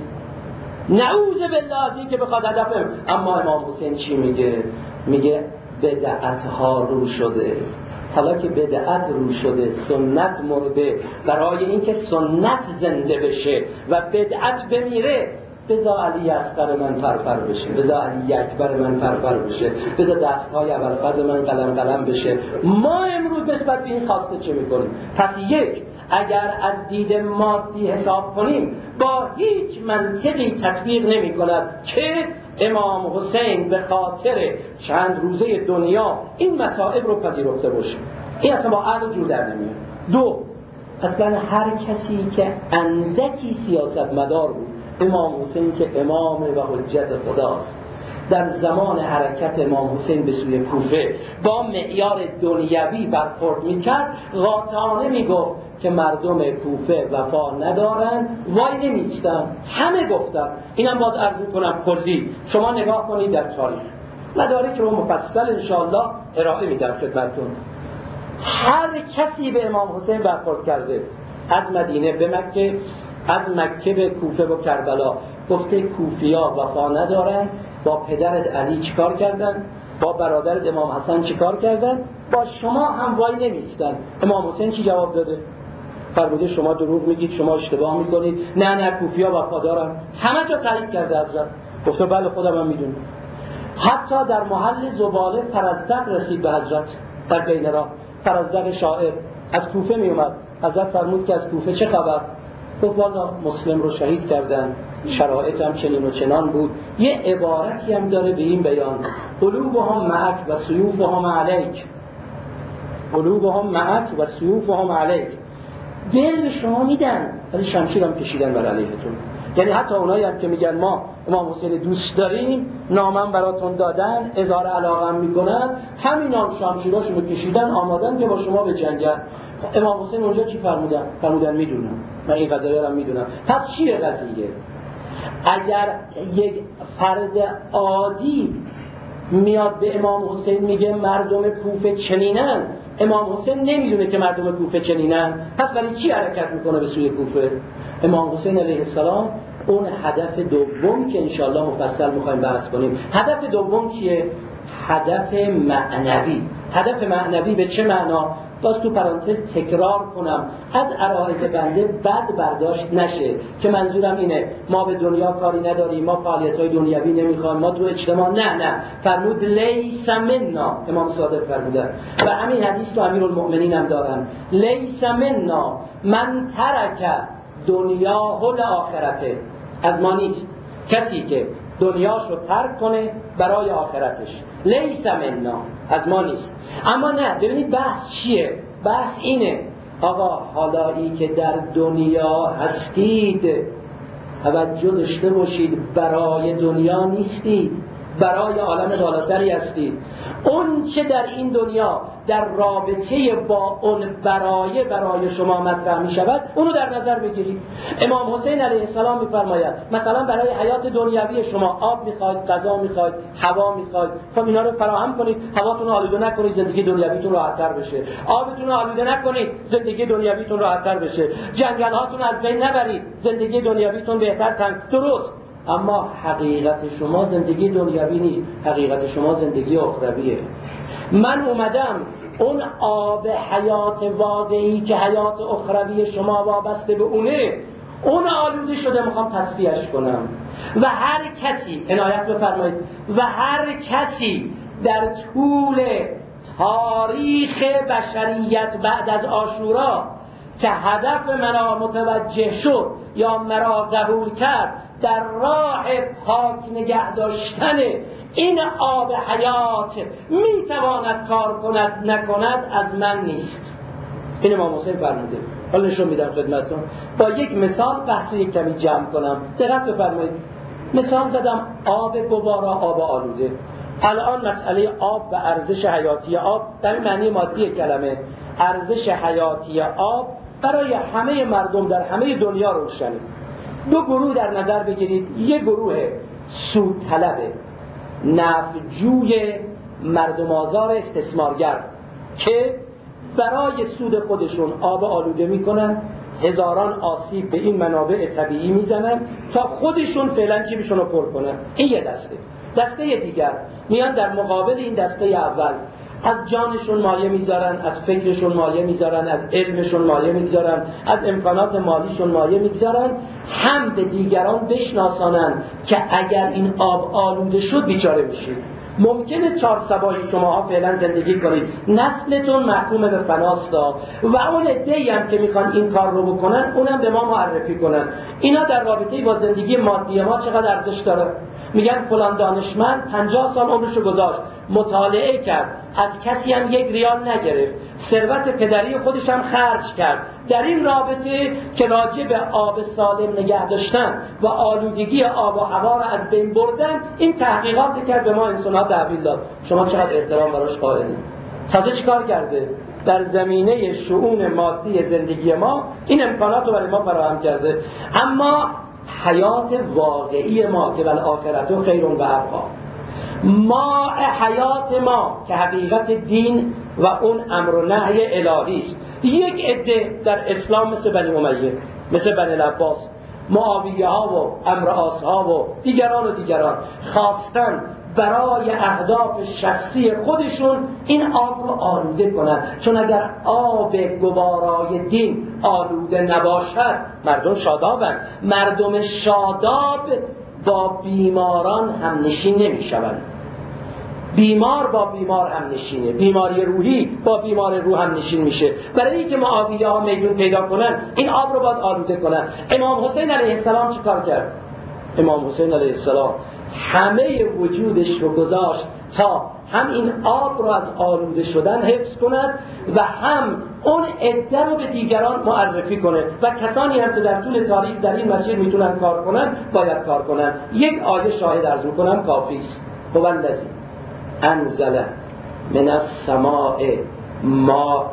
نعوذ بالله از این که بخواد هدفم. اما امام حسین چی میگه؟ میگه بدعتها رو شده. حالا که بدعت رو شده، سنت مرده، برای اینکه سنت زنده بشه و بدعت بمیره، بذار علی اصغر من پرپر بشه، بذار علی اکبر من پرپر بشه، بذار دستهای ابوالفضل من قلم قلم بشه. ما امروز نسبت به این خواسته چه میکنیم؟ پس یک، اگر از دید مادی حساب کنیم با هیچ منطقی تطبیق نمی کند که امام حسین به خاطر چند روزه دنیا این مصائب رو پذیرفته باشه. این اصلا با عقل جور در نمیاد. دو، اصلا هر کسی که اندکی سیاستمدار بود، امام حسین که امام و حجت خداست، در زمان حرکت امام حسین به سوی کوفه با معیار دنیوی برخورد میکرد، قاطعانه میگفت که مردم کوفه وفا ندارن، وای نمیستن. همه گفتن. اینم باید عرض کنم کلی شما نگاه کنید در تاریخ، مدارک رو مفصل انشاءالله ارائه میدم خدمتتون. هر کسی به امام حسین برخورد کرده، از مدینه به مکه، از مکه به کوفه و کربلا، گفته کوفیا وفا ندارن، با پدرت علی چیکار کردن، با برادرت امام حسن چیکار کردن، با شما هم وای نمیستن. امام حسین چی جواب داده؟ فرموده شما دروغ میگید، شما اشتباه میکنید، نه کوفیا وفادارن. همه جا تایید کرده حضرت. گفته بله خودم هم میدونم. حتی در محل زباله فرزدق رسید به حضرت در بین راه. فرزدق شاعر از کوفه میومد. حضرت فرمود که از کوفه چه خبر؟ گفت والا مسلم رو شهید کردن، شرایط هم چنین و چنان بود. یه عبارتی هم داره به این بیان: قلوبهم معک و سیوفهم علیک. قلوبهم معک و سیوفهم علیک. دل به شما میدن ولی شمشیر هم کشیدن بر علیهتون. یعنی حتی اونایی هم که میگن ما امام حسین دوست داریم، نامم براتون دادن، اظهار علاقه میکنن، همین هم شمشیراشونو کشیدن، آمادن که با شما به جنگن. امام حسین اونجا چی فرمودن؟ فرمودن میدونم، من این قضایی رو میدونم. پس چیه قضیه؟ اگر یک فرد عادی میاد به امام حسین میگه مردم کوفه چنینن، امام حسین نمیدونه که مردم کوفه چنینن، پس برای چی حرکت میکنه به سوی کوفه؟ امام حسین علیه السلام اون هدف دوم که انشاءالله مفصل میخوایم بحث کنیم. هدف دوم چیه؟ هدف معنوی. هدف معنوی به چه معنا؟ باز تو پرانتز تکرار کنم، از عرایض بنده بد برداشت نشه که منظورم اینه ما به دنیا کاری نداریم، ما فعالیت‌های دنیوی نمیخوایم، ما تو اجتماع نه. فرمود لیس منا، امام صادق فرمودن و همین حدیث تو امیرالمؤمنین هم دارن: لیس منا من ترک دنیاه لآخرته. از ما نیست کسی که دنیاشو ترک کنه برای آخرتش. لیس منا، از ما نیست. اما نه، ببینید بحث چیه؟ بحث اینه آقا حالایی که در دنیا هستید توجه داشته باشید، برای دنیا نیستید، برای عالم بالاتری هستید. اون چه در این دنیا در رابطه با اون برای شما مطرح می شود، اونو در نظر بگیرید. امام حسین علیه السلام می فرماید مثلا برای حیات دنیوی شما آب میخواید، غذا میخواید، هوا میخواید، خب اینا رو فراهم کنید. هواتون رو آلوده نکنید زندگی دنیویتون راحت‌تر بشه. آبتون رو آلوده نکنید زندگی دنیویتون راحت‌تر بشه. جنگل هاتون از بین نبرید زندگی دنیویتون بهتر درست. اما حقیقت شما زندگی دنیوی نیست، حقیقت شما زندگی اخرویه. من اومدم اون آب حیات واقعی که حیات اخروی شما وابسته به اونه، اون آلوده شده، میخوام تصفیهش کنم. و هر کسی، عنایت بفرمایید، و هر کسی در طول تاریخ بشریت بعد از عاشورا که هدف مرا متوجه شد یا مرا قبول کرد در راه پاک نگه داشتن این آب حیات میتواند کار کند نکند از من نیست. این امام حسین فرموده. حالا نشون میدم خدمتتون با یک مثال بحث یک کمی جمع کنم. دقت بفرمایید. مثال زدم آب گوارا، آب آلوده. الان مسئله آب و ارزش حیاتی آب در معنی مادی کلمه، ارزش حیاتی آب برای همه مردم در همه دنیا روشنه. دو گروه در نظر بگیرید. یک گروه سود طلبه، نفعجوی، مردم آزار، استثمارگر که برای سود خودشون آب آلوده میکنن، هزاران آسیب به این منابع طبیعی میزنن تا خودشون فعلا جیبشون رو پر کنن. این یه دسته. دسته دیگر میان در مقابل این دسته اول از جانشون مایه میذارن، از فکرشون مایه میذارن، از علمشون مایه میذارن، از امکانات مالیشون مایه میذارن، هم به دیگران بشناسانن که اگر این آب آلوده شد بیچاره میشید. ممکنه 4 صباحی شماها فعلا زندگی کنید، نسلتون محکوم به فناست و اون عده‌ای هم که میخوان این کار رو بکنن اونم به ما معرفی کنن اینا در رابطه با زندگی مادی ما چقدر ارزش داره. میگن فلان دانشمند 50 سال عمرشو گذاشت مطالعه کرد، از کسی هم 1 ریال نگرفت، ثروت پدری خودش هم خرج کرد در این رابطه که راجع به آب سالم نگه داشتن و آلودگی آب و هوا را از بین بردن این تحقیقات کرد، به ما انسان‌ها تحویل داد. شما چقدر احترام براش قائلید؟ تازه چیکار کرده؟ در زمینه شؤون مادی زندگی ما این امکانات رو برای ما فراهم کرده. اما حیات واقعی ما که والآخرة خیر و ابقی، ما حیات ما که حقیقت دین و اون امر و نهی الهی است. یک عده در اسلام مثل بنی امیه، مثل بنی العباس، معاویه ها و عمرو عاص ها و دیگران خواستن برای اهداف شخصی خودشون این آب رو آلوده کنند، چون اگر آب گوارای دین آلوده نباشد مردم شادابند. مردم شاداب با بیماران هم نشین نمی شوند. بیمار با بیمار هم نشینه، بیماری روحی با بیمار روح هم نشین میشه. برای اینکه معاویه ها میدون پیدا کنن این آب رو باید آلوده کنن. امام حسین علیه السلام چی کار کرد؟ امام حسین علیه السلام همه وجودش رو گذاشت تا هم این آب رو از آلوده شدن حفظ کند و هم اون عده رو به دیگران معرفی کنه و کسانی هم که در طول تاریخ در این مسیر میتونن کار کنن باید کار کنن. یک آیه شاهد عرض میکنم کافی است. هو الذی انزل من السماء ماء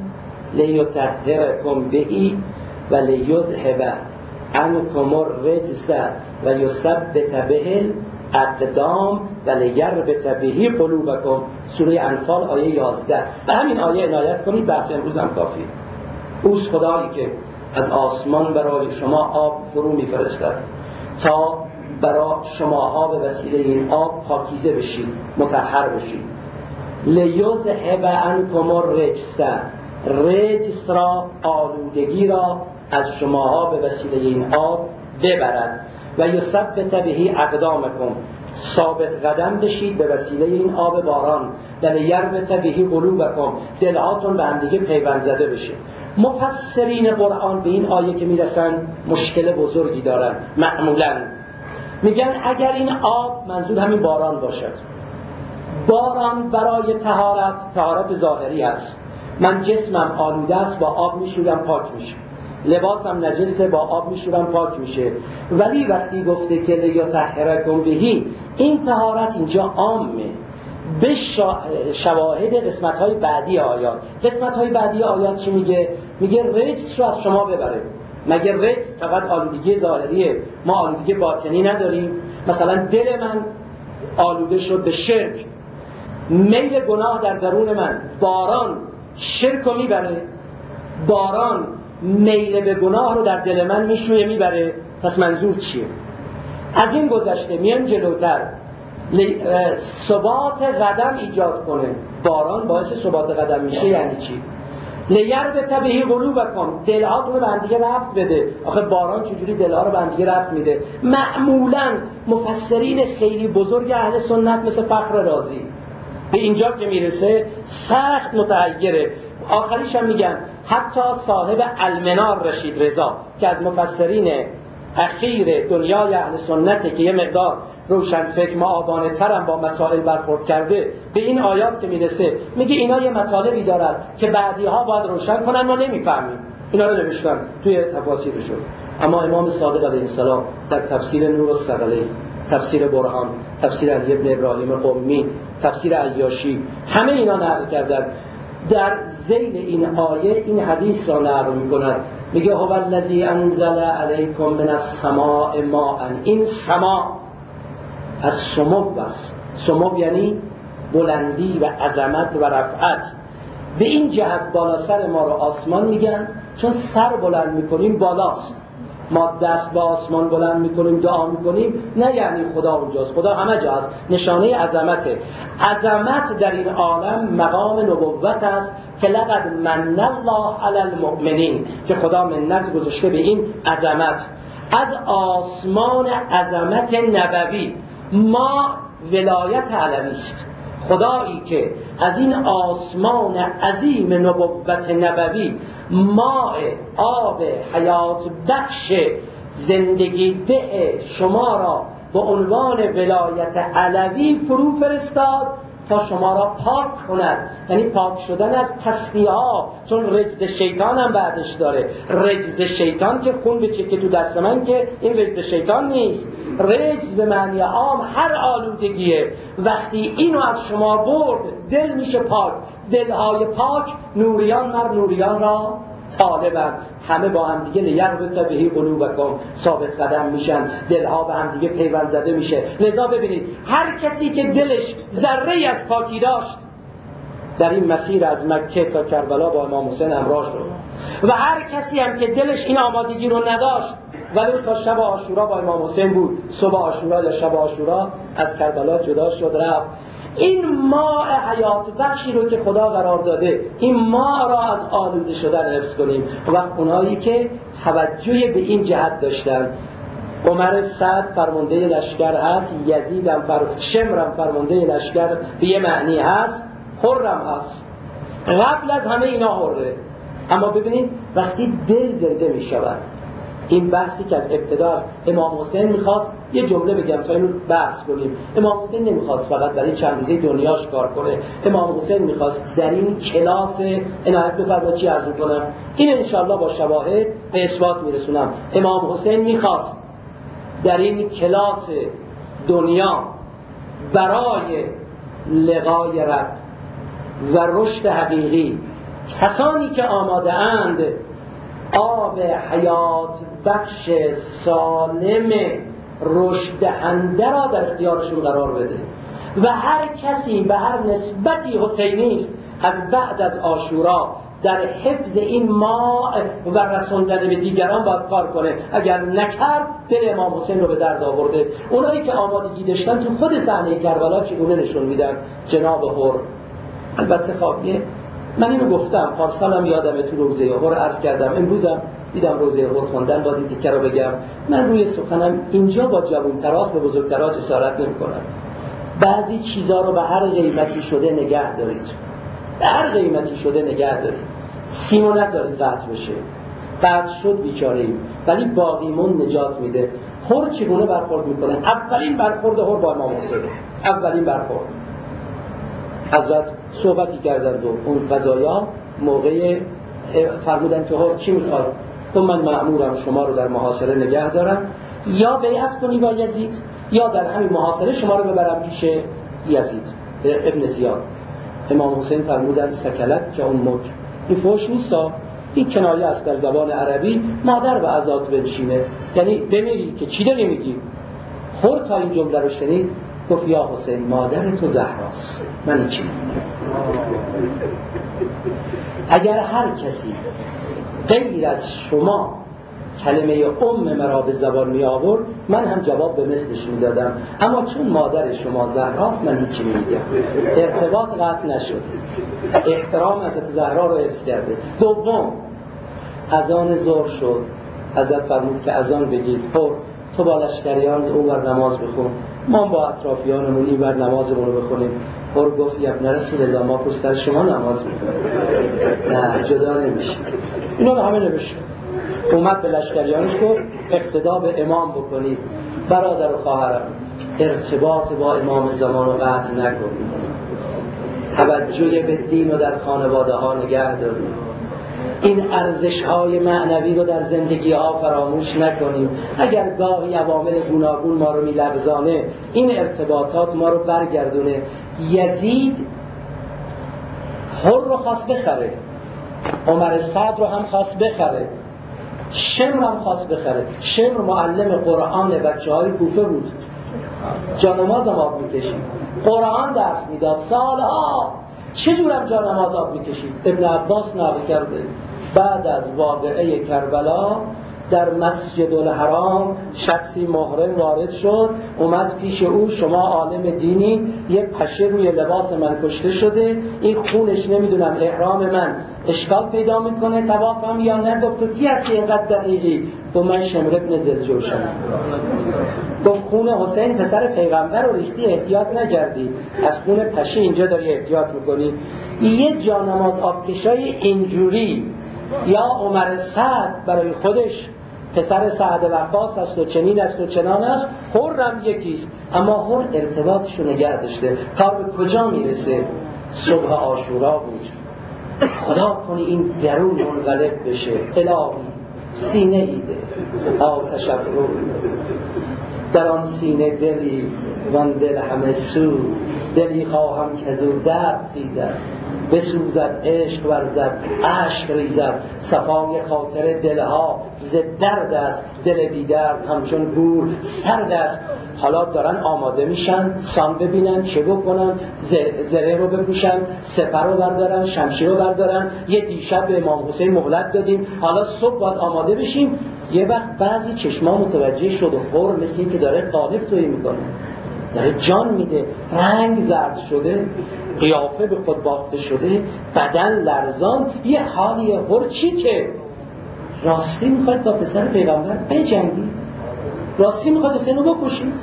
لیطهرکم به و لیذهب عنکم الرجس و یثبت به الاقدام و لیربط به قلوبکم. سوره انفال آیه 11. به همین آیه عنایت کنید، بحث امروز هم کافی. اوست خدایی که از آسمان برای شما آب فرو میفرستد تا برای شماها به وسیله این آب پاکیزه بشید، مطهر بشید. لیذهب عنکم الرجس، رجس را، آلودگی را از شماها به وسیله این آب ببرد و یثبت به اقدامکم، ثابت قدم بشید به وسیله این آب باران. و لیربط به قلوبکم، دلهاتون به هم دیگه پیوند زده بشه. مفسرین قرآن به این آیه که میرسن مشکل بزرگی دارن. معمولا میگن اگر این آب، منظور همین باران باشد، باران برای طهارت ظاهری است، من جسمم آلوده است با آب میشورم پاک میشه، لباسم نجسه با آب میشورم پاک میشه، ولی وقتی گفته که لیطهرکم به، این طهارت اینجا عامه به شواهد قسمت‌های بعدی آیات. قسمت‌های بعدی آیات چی میگه؟ میگه رجس رو از شما ببره. مگه رجس فقط آلودگی ظاهریه؟ ما آلودگی باطنی نداریم؟ مثلا دل من آلوده شد به شرک، میل گناه در درون من، باران شرک رو میبره، باران میل به گناه رو در دل من میشویه میبره. پس منظور چیه؟ از این گذشته میان جلوتر، ثبات قدم ایجاد کنه. باران باعث ثبات قدم میشه یعنی چی؟ لیربط به قلوبکم، دلهاتون رو به هم دیگه ربط بده. آخه باران چجوری دلها رو به هم دیگه ربط میده؟ معمولا مفسرین خیلی بزرگ اهل سنت مثل فخر رازی به اینجا که میرسه سخت متحیره. آخریش هم میگن حتی صاحب المنار رشید رضا که از مفسرین اخیر دنیای اهل سنته که یه مقدار روشن فکر معابانه ترم با مسائل برخورد کرده، به این آیات که میرسه میگه اینا یه مطالبی دارن که بعدی ها باید روشن کنن، ما نمیفهمیم. اینا رو نوشتن توی تفاسیرشون. اما امام صادق علیه السلام در تفسیر نور الثقلین، تفسیر برهان، تفسیر علی ابن ابراهیم قمی، تفسیر عیاشی، همه اینا نقل کردن. در ذیل این آیه این حدیث را نقل میکنن، میگه هو الذی انزل علیکم من السماء ماء. این سما از سمو است. سمو یعنی بلندی و عظمت و رفعت. به این جهت بالا سر ما رو آسمان میگن، چون سر بلند میکنیم بالاست. ما دست به آسمان بلند میکنیم دعا میکنیم، نه یعنی خدا اونجاست، خدا همه جاست، نشانه عظمته. عظمت در این عالم مقام نبوت است که لقد من الله علی المؤمنین، که خدا منت گذاشته به این عظمت. از آسمان عظمت نبوی ما ولایت علوی است. خدایی که از این آسمان عظیم نبوت نبوی ماء، آب حیات بخش زندگی ده شما را به عنوان ولایت علوی فرو فرستاد تا شما را پاک کند، یعنی پاک شدن از پستی ها، چون رجز شیطان هم بعدش داره. رجز شیطان که خون بچکه تو دست من که این رجز شیطان نیست. رجز به معنی عام هر آلودگیه. وقتی اینو از شما برد دل میشه پاک. دلهای پاک نوریان مر نوریان را طالبن، همه با هم دیگه لیربط بهی قلوبکم ثابت قدم میشن، دلها به هم دیگه پیوند زده میشه. لذا ببینید هر کسی که دلش ذره از پاکی داشت در این مسیر از مکه تا کربلا با امام حسین همراه شد، و هر کسی هم که دلش این آمادگی رو نداشت ولو تا شب عاشورا با امام حسین بود، صبح عاشورا یا شب عاشورا از کربلا جدا شد رفت. این ماء حیات بخشی رو که خدا قرار داده، این ماء را از آلوده شدن حفظ کنیم. و اونایی که توجه به این جهت داشتن، عمر سعد فرمانده لشکر هست، یزیدم شمرم فرمانده لشکر به یه معنی هست، حرم هست، قبل از همه اینا حره. اما ببینید وقتی دل زنده می شود، این بحثی که از ابتدا امام حسین میخواست، یه جمله بگم تا اینو بحث کنیم. امام حسین نمیخواست فقط برای چند روزه دنیاش کار کنه، امام حسین میخواست در این کلاس عنایت بفرمایید چی عرض کنم، این انشاءالله با شواهد به اثبات میرسونم. امام حسین میخواست در این کلاس دنیا برای لقای رب و رشد حقیقی کسانی که آماده اند آب حیات بخش سالم رشد دهنده را در اختیارشون قرار بده، و هر کسی به هر نسبتی حسینی است از بعد از عاشورا در حفظ این ماء و رسوندن به دیگران باید کار کنه. اگر نکرد دل امام حسین رو به درد آورده. اونایی که آمادگی داشتن تو خود صحنه کربلا چگونه نشون میدن جناب حر. البته خواهیه من اینو گفتم پارسالم یادمه تو روزه حر عرض کردم، امروزم دیدم روزه حر خوندن باز این تیکه رو بگم. من روی سخنم اینجا با جوان‌تراست به بزرگتراست اسارت نمی‌کنم. بعضی چیزا رو به هر قیمتی شده نگه دارید، به هر قیمتی شده نگه دارید، سیمو نذارید قطع بشه. قطع شد بیچاره‌ایم ولی باقیمون نجات میده. حر چگونه برخورد میکنه؟ اولین برخورد حر با امام حسین، اولین برخورد حضرت صحبتی کردند و اون قضایا موقع فرمودن که حر چی میخواد؟ تو من مأمورم شما رو در محاصره نگه دارم، یا بیعت کنی با یزید یا در همین محاصره شما رو ببرم پیش یزید ابن زیاد. امام حسین فرمودن سکلت که اون مک، این فوش نیستا، این کنایه است در زبان عربی، مادر به عزات بنشینه، یعنی بمیری که چی داری میگی؟ حر تا این جمله رو شنید گفت یا حسین مادر تو زهراست، من چی میگم؟ اگر هر کسی غیر از شما کلمه مرا به زبان می آورد من هم جواب به مثلش می دادم، اما چون مادر شما زهراست من هیچی نمیگم. ارتباط قطع نشد، احترام حضرت زهرا رو حفظ کرده. دوم اذان ظهر شد، حضرت فرمود که اذان بگید، تو با لشکریان اون ور نماز بخون، ما با اطرافیانمون این ور نمازمون رو بخونیم. گفت ابن رسول الله ما پشت شما نماز میکنیم، نه جدا نمیشه. اینا به همه نوشته. اومد به لشکریانش گفت اقتدا به امام بکنید. برادر و خواهرم ارتباط با امام زمان رو قطع نکنید، توجه به دین و در خانواده ها نگه دارید، این ارزش های معنوی رو در زندگی ها فراموش نکنیم. اگر گاهی عوامل گوناگون ما رو میلغزانه این ارتباطات ما رو برگردونه. یزید حر رو خواست بخره، عمر سعد رو هم خواست بخره، شمر هم خواست بخره. شمر معلم قرآن بچه های کوفه بود، جانماز هم آب میکشید، قرآن درس میداد سالها. چجورم جانماز آب میکشید؟ ابن عباس نقل کرده بعد از واقعه کربلا در مسجد الحرام شخصی محرم وارد شد، اومد پیش او، شما عالم دینی، یه پشه روی لباس من کشته شده، این خونش نمیدونم احرام من اشکال پیدا میکنه طوافم یا نه. گفت تو کی هستی اینقدر دقیقی؟ گفت من شمر ابن ذوالجوشنم. گفت خون حسین پسر پیغمبر رو ریختی، احتیاط نکردی، از خون پشه اینجا داری احتیاط میکنی. یه جانماز آبکشای اینجوری یا عمر سعد برای خودش پسر سعد وقاص است و چنین است و چنان است. حرم یکیست، اما حر ارتباطش رو نگه داشته. کار به کجا میرسه؟ صبح عاشورا بود. خدا کنی این درون منقلب بشه. الهی سینه ایده آتش افروز، در آن سینه دلی وان دل همه سوز، دلی خواهم که زود درد خیزد، بسوزد عشق ورزد اشک ریزد، صفای خاطر دلها ز درد است، دل بی درد همچون گور سرد است. حالا دارن آماده میشن سام ببینن چه بکنن، زره رو بپوشن، سپر رو بردارن، شمشیر رو بردارن. یه دیشب به امام حسین مهلت دادیم، حالا صبح باید آماده بشیم. یه وقت بعضی چشما متوجه شد و حر مثل این که داره قالب تویی میکنه، داره جان میده، رنگ زرد شده، قیافه به خود باخته شده، بدن لرزان. یه حالی حر چی که راستی میخواید با پسر پیغمبر بجنگی؟ راستی میخواید حسین رو بکشید؟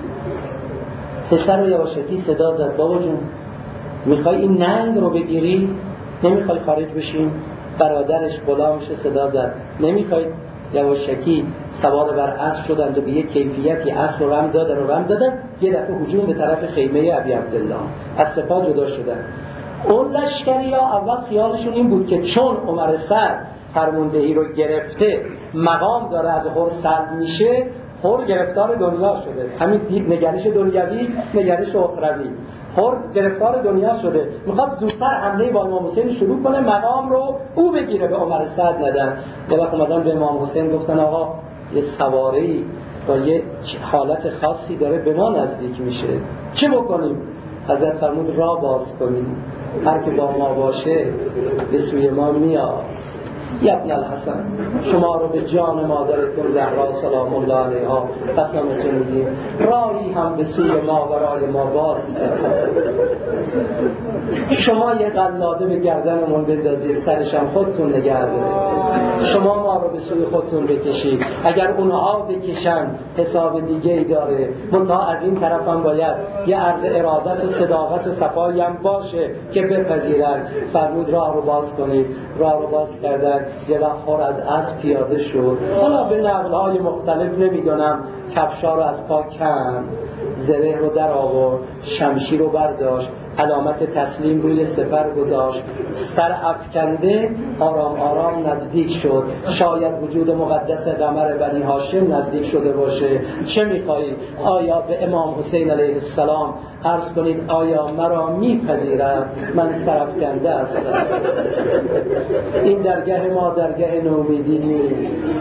پسر رو یواشکی صدا زد بابا جون میخوای این ننگ رو بگیری؟ نمیخوای خارج بشیم؟ برادرش غلامش صدا زد نمیخواید؟ یواشکی سوار بر اسب شدند و به یک کیفیتی اسب رو رم دادن. یه دفعه هجوم به طرف خیمه ابی عبدالله، از سپاه جدا شدن. اون لشکری ها اول خیالشون این بود که چون عمر سعد فرماندهی رو گرفته، مقام داره از حر سلب میشه، حر گرفتار دنیا شده. همین نگرش دنیوی، نگرش اخروی. حر گرفتار دنیا شده، میخواد زودتر حمله با امام حسین شروع کنه، مقام رو او بگیره، به عمر سعد ندن. یه وقت اومدن به امام حسین گفتن آقا یه سواره‌ای با یه حالت خاصی داره به ما نزدیک میشه، چه بکنیم؟ حضرت فرمود راه باز کنیم، هر که با ما باشه به سوی ما میاد. یا ابن الحسن شما رو به جان مادرتون زهرا سلام الله علیها قسمتون میدیم، راهی هم به سوی ما برای ما باز کرد. شما یه قلاده به گردنمون بندازید، سرشم خودتون نگه دارید. شما ما رو به سوی خودتون بکشید، اگر اونها بکشن حساب دیگه ای داره. منتها از این طرف هم باید یه عرض ارادت و صداقت و صفایی هم باشه که بپذیرن. فرمود راه رو باز کنید. راه رو باز کردن. یه وقت از اسب پیاده شد، حالا به نقل‌های مختلف نمیدونم، کفشا رو از پا کند، زره رو در آورد، شمشیر رو برداشت، علامت تسلیم روی سپر گذاشت، سر افکنده آرام آرام نزدیک شد. شاید وجود مقدس قمر بنی هاشم نزدیک شده باشه. چه میخوایی؟ آیا به امام حسین علیه السلام عرض کنید آیا مرا میپذیرد؟ من سر افکنده هستم. این درگاه ما درگاه نومیدی نیست.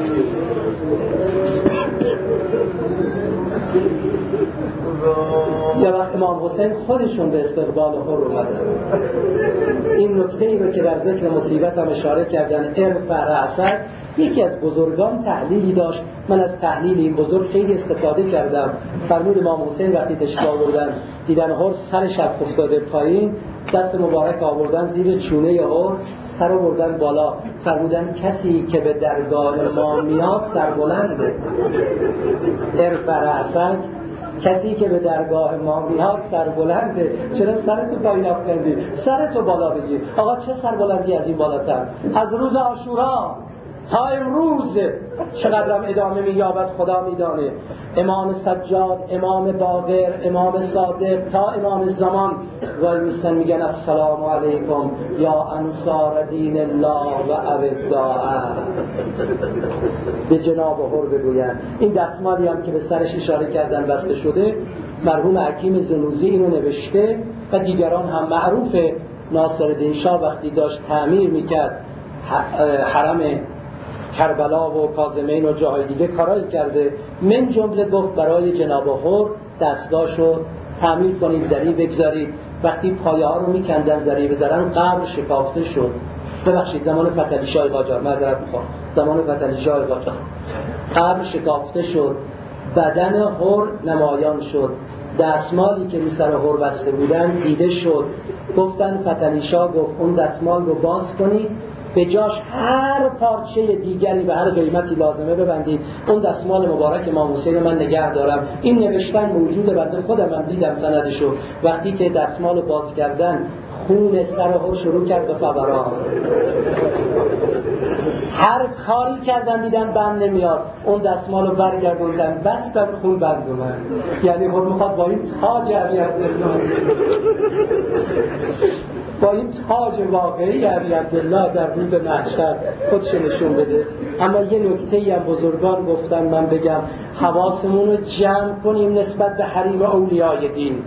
یا وقت امام حسین خودشون به استقبال حر اومدن. این نکته‌ای رو که در ذکر مصیبت هم اشاره کردن، ارفع رأسک، یکی از بزرگان تحلیلی داشت. من از تحلیل این بزرگ خیلی استفاده کردم. فرمود امام حسین وقتی تشریف آوردن دیدن حر سرش افتاده پایین، دست مبارک آوردن زیر چونه حر، سر آوردن بالا. فرمودن کسی که به درگاه ما میاد سربلنده. ارفع رأسک، کسی که به درگاه ما میاد سربلنده. چرا سرتو پایین افکندی؟ سرتو بالا بگیر. آقا چه سربلندی از این بالاتر؟ از روز عاشورا تا امروز چقدرم ادامه مییابد خدا میدانه. امام سجاد، امام باقر، امام صادق تا امام زمان وای میسن میگن السلام علیکم یا انصار دین الله و اوداعه. به جناب حر بگوین. این دستمالی هم که به سرش اشاره کردن بسته شده، مرحوم حکیم زنوزی اینو نوشته و دیگران هم. معروفه ناصرالدین شاه وقتی داشت تعمیر میکرد حرم کربلا و کاظمین و جاهای دیگه کارایی کرده، من جمله گفت برای جناب حر دستگاهشو تعمیر کنید، زری بگذارید. وقتی پایه ها رو میکندن زری بذارن قبر شکافته شد. ببخشید زمان فتحعلی شاه قاجار، معذرت میخوام، زمان فتحعلی شاه قاجار قبر شکافته شد، بدن حر نمایان شد، دستمالی که رو سر حر بسته بودن دیده شد. گفتن فتحعلی شاه گفت اون دستمال رو باز کنید، به جاش هر پارچه دیگری به هر قیمتی لازمه ببندید. اون دستمال مبارک امام حسین رو من نگه دارم. این نوشتن موجوده، بنده خودم هم دیدم سندشو. وقتی که دستمال رو باز کردن خون سر حر شروع کرد به فوران. هر کاری کردن دیدن بند نمیاد، اون دستمال رو برگردوندن بستن خون بند اومد. یعنی خود میخواد با این تاج عبدالله، با این تاج واقعی عبدالله در روز محشر خودش نشون بده. اما یه نکته‌ای هم بزرگان گفتن من بگم، حواسمون رو جمع کنیم نسبت به حریم اولیای دین.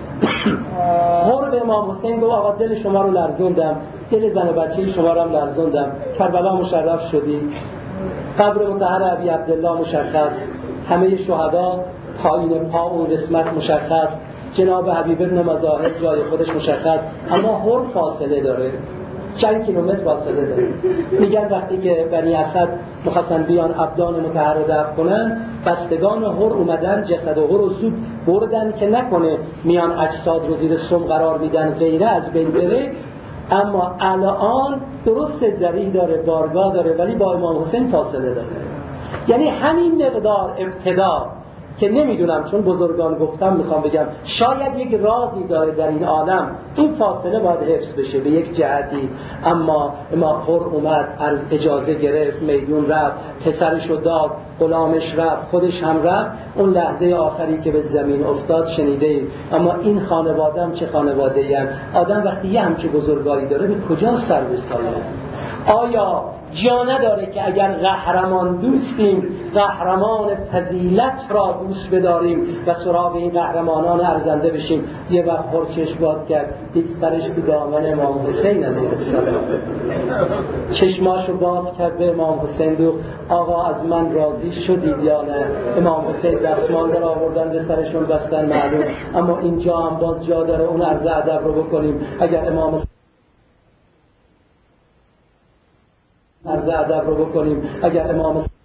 قرب امام حسین گفت آقا دل شما رو لرزوندم، دل زن و بچه شما رو هم لرزوندم، کربلا مشرف شدی، قبر مطهر ابی عبدالله مشخص، همه شهدا پایین پا اون قسمت مشخص، جناب حبیب ابن مظاهر جای خودش مشخص، اما هر فاصله داره، چند کیلومتر فاصله داره. میگن وقتی که بنی اسد می‌خواستن بیان ابدان مطهر رو دفن کنن، بستگان هر اومدن جسد هر رو زود بردن که نکنه میان اجساد رو زیر سم قرار میدن غیره از بین بره. اما الان درست ذریح داره، بارگاه داره، ولی با امام حسین فاصله داره. یعنی همین مقدار ابتدا که نمیدونم، چون بزرگان گفتم میخوام بگم شاید یک رازی داره در این عالم، این فاصله باید حفظ بشه به یک جهتی. اما امام هر اومد، اجازه گرفت، میدون رفت، پسرشو داد، غلامش رفت، خودش هم رفت. اون لحظه آخری که به زمین افتاد شنیده اید. اما این خانواده هم چه خانواده ای هم. آدم وقتی یه همچه بزرگاری داره به کجا سر بسایه؟ آیا جا نداره که اگر قهرمان دوستیم، قهرمان فضیلت را دوست بداریم و سراغ این قهرمانان ارزنده بشیم؟ یه وقت پرچش باز کرد، دید سرش تو دامن امام حسین علیه السلام، چشماشو باز کرد به امام حسین دو آقا از من راضی شدید یا نه؟ امام حسین دستمال در آوردن به سرشون بستن معلوم. اما اینجا هم باز جا داره اون عرض ادب رو بکنیم. اگر امام عرض ادب رو بکنیم، اگر امام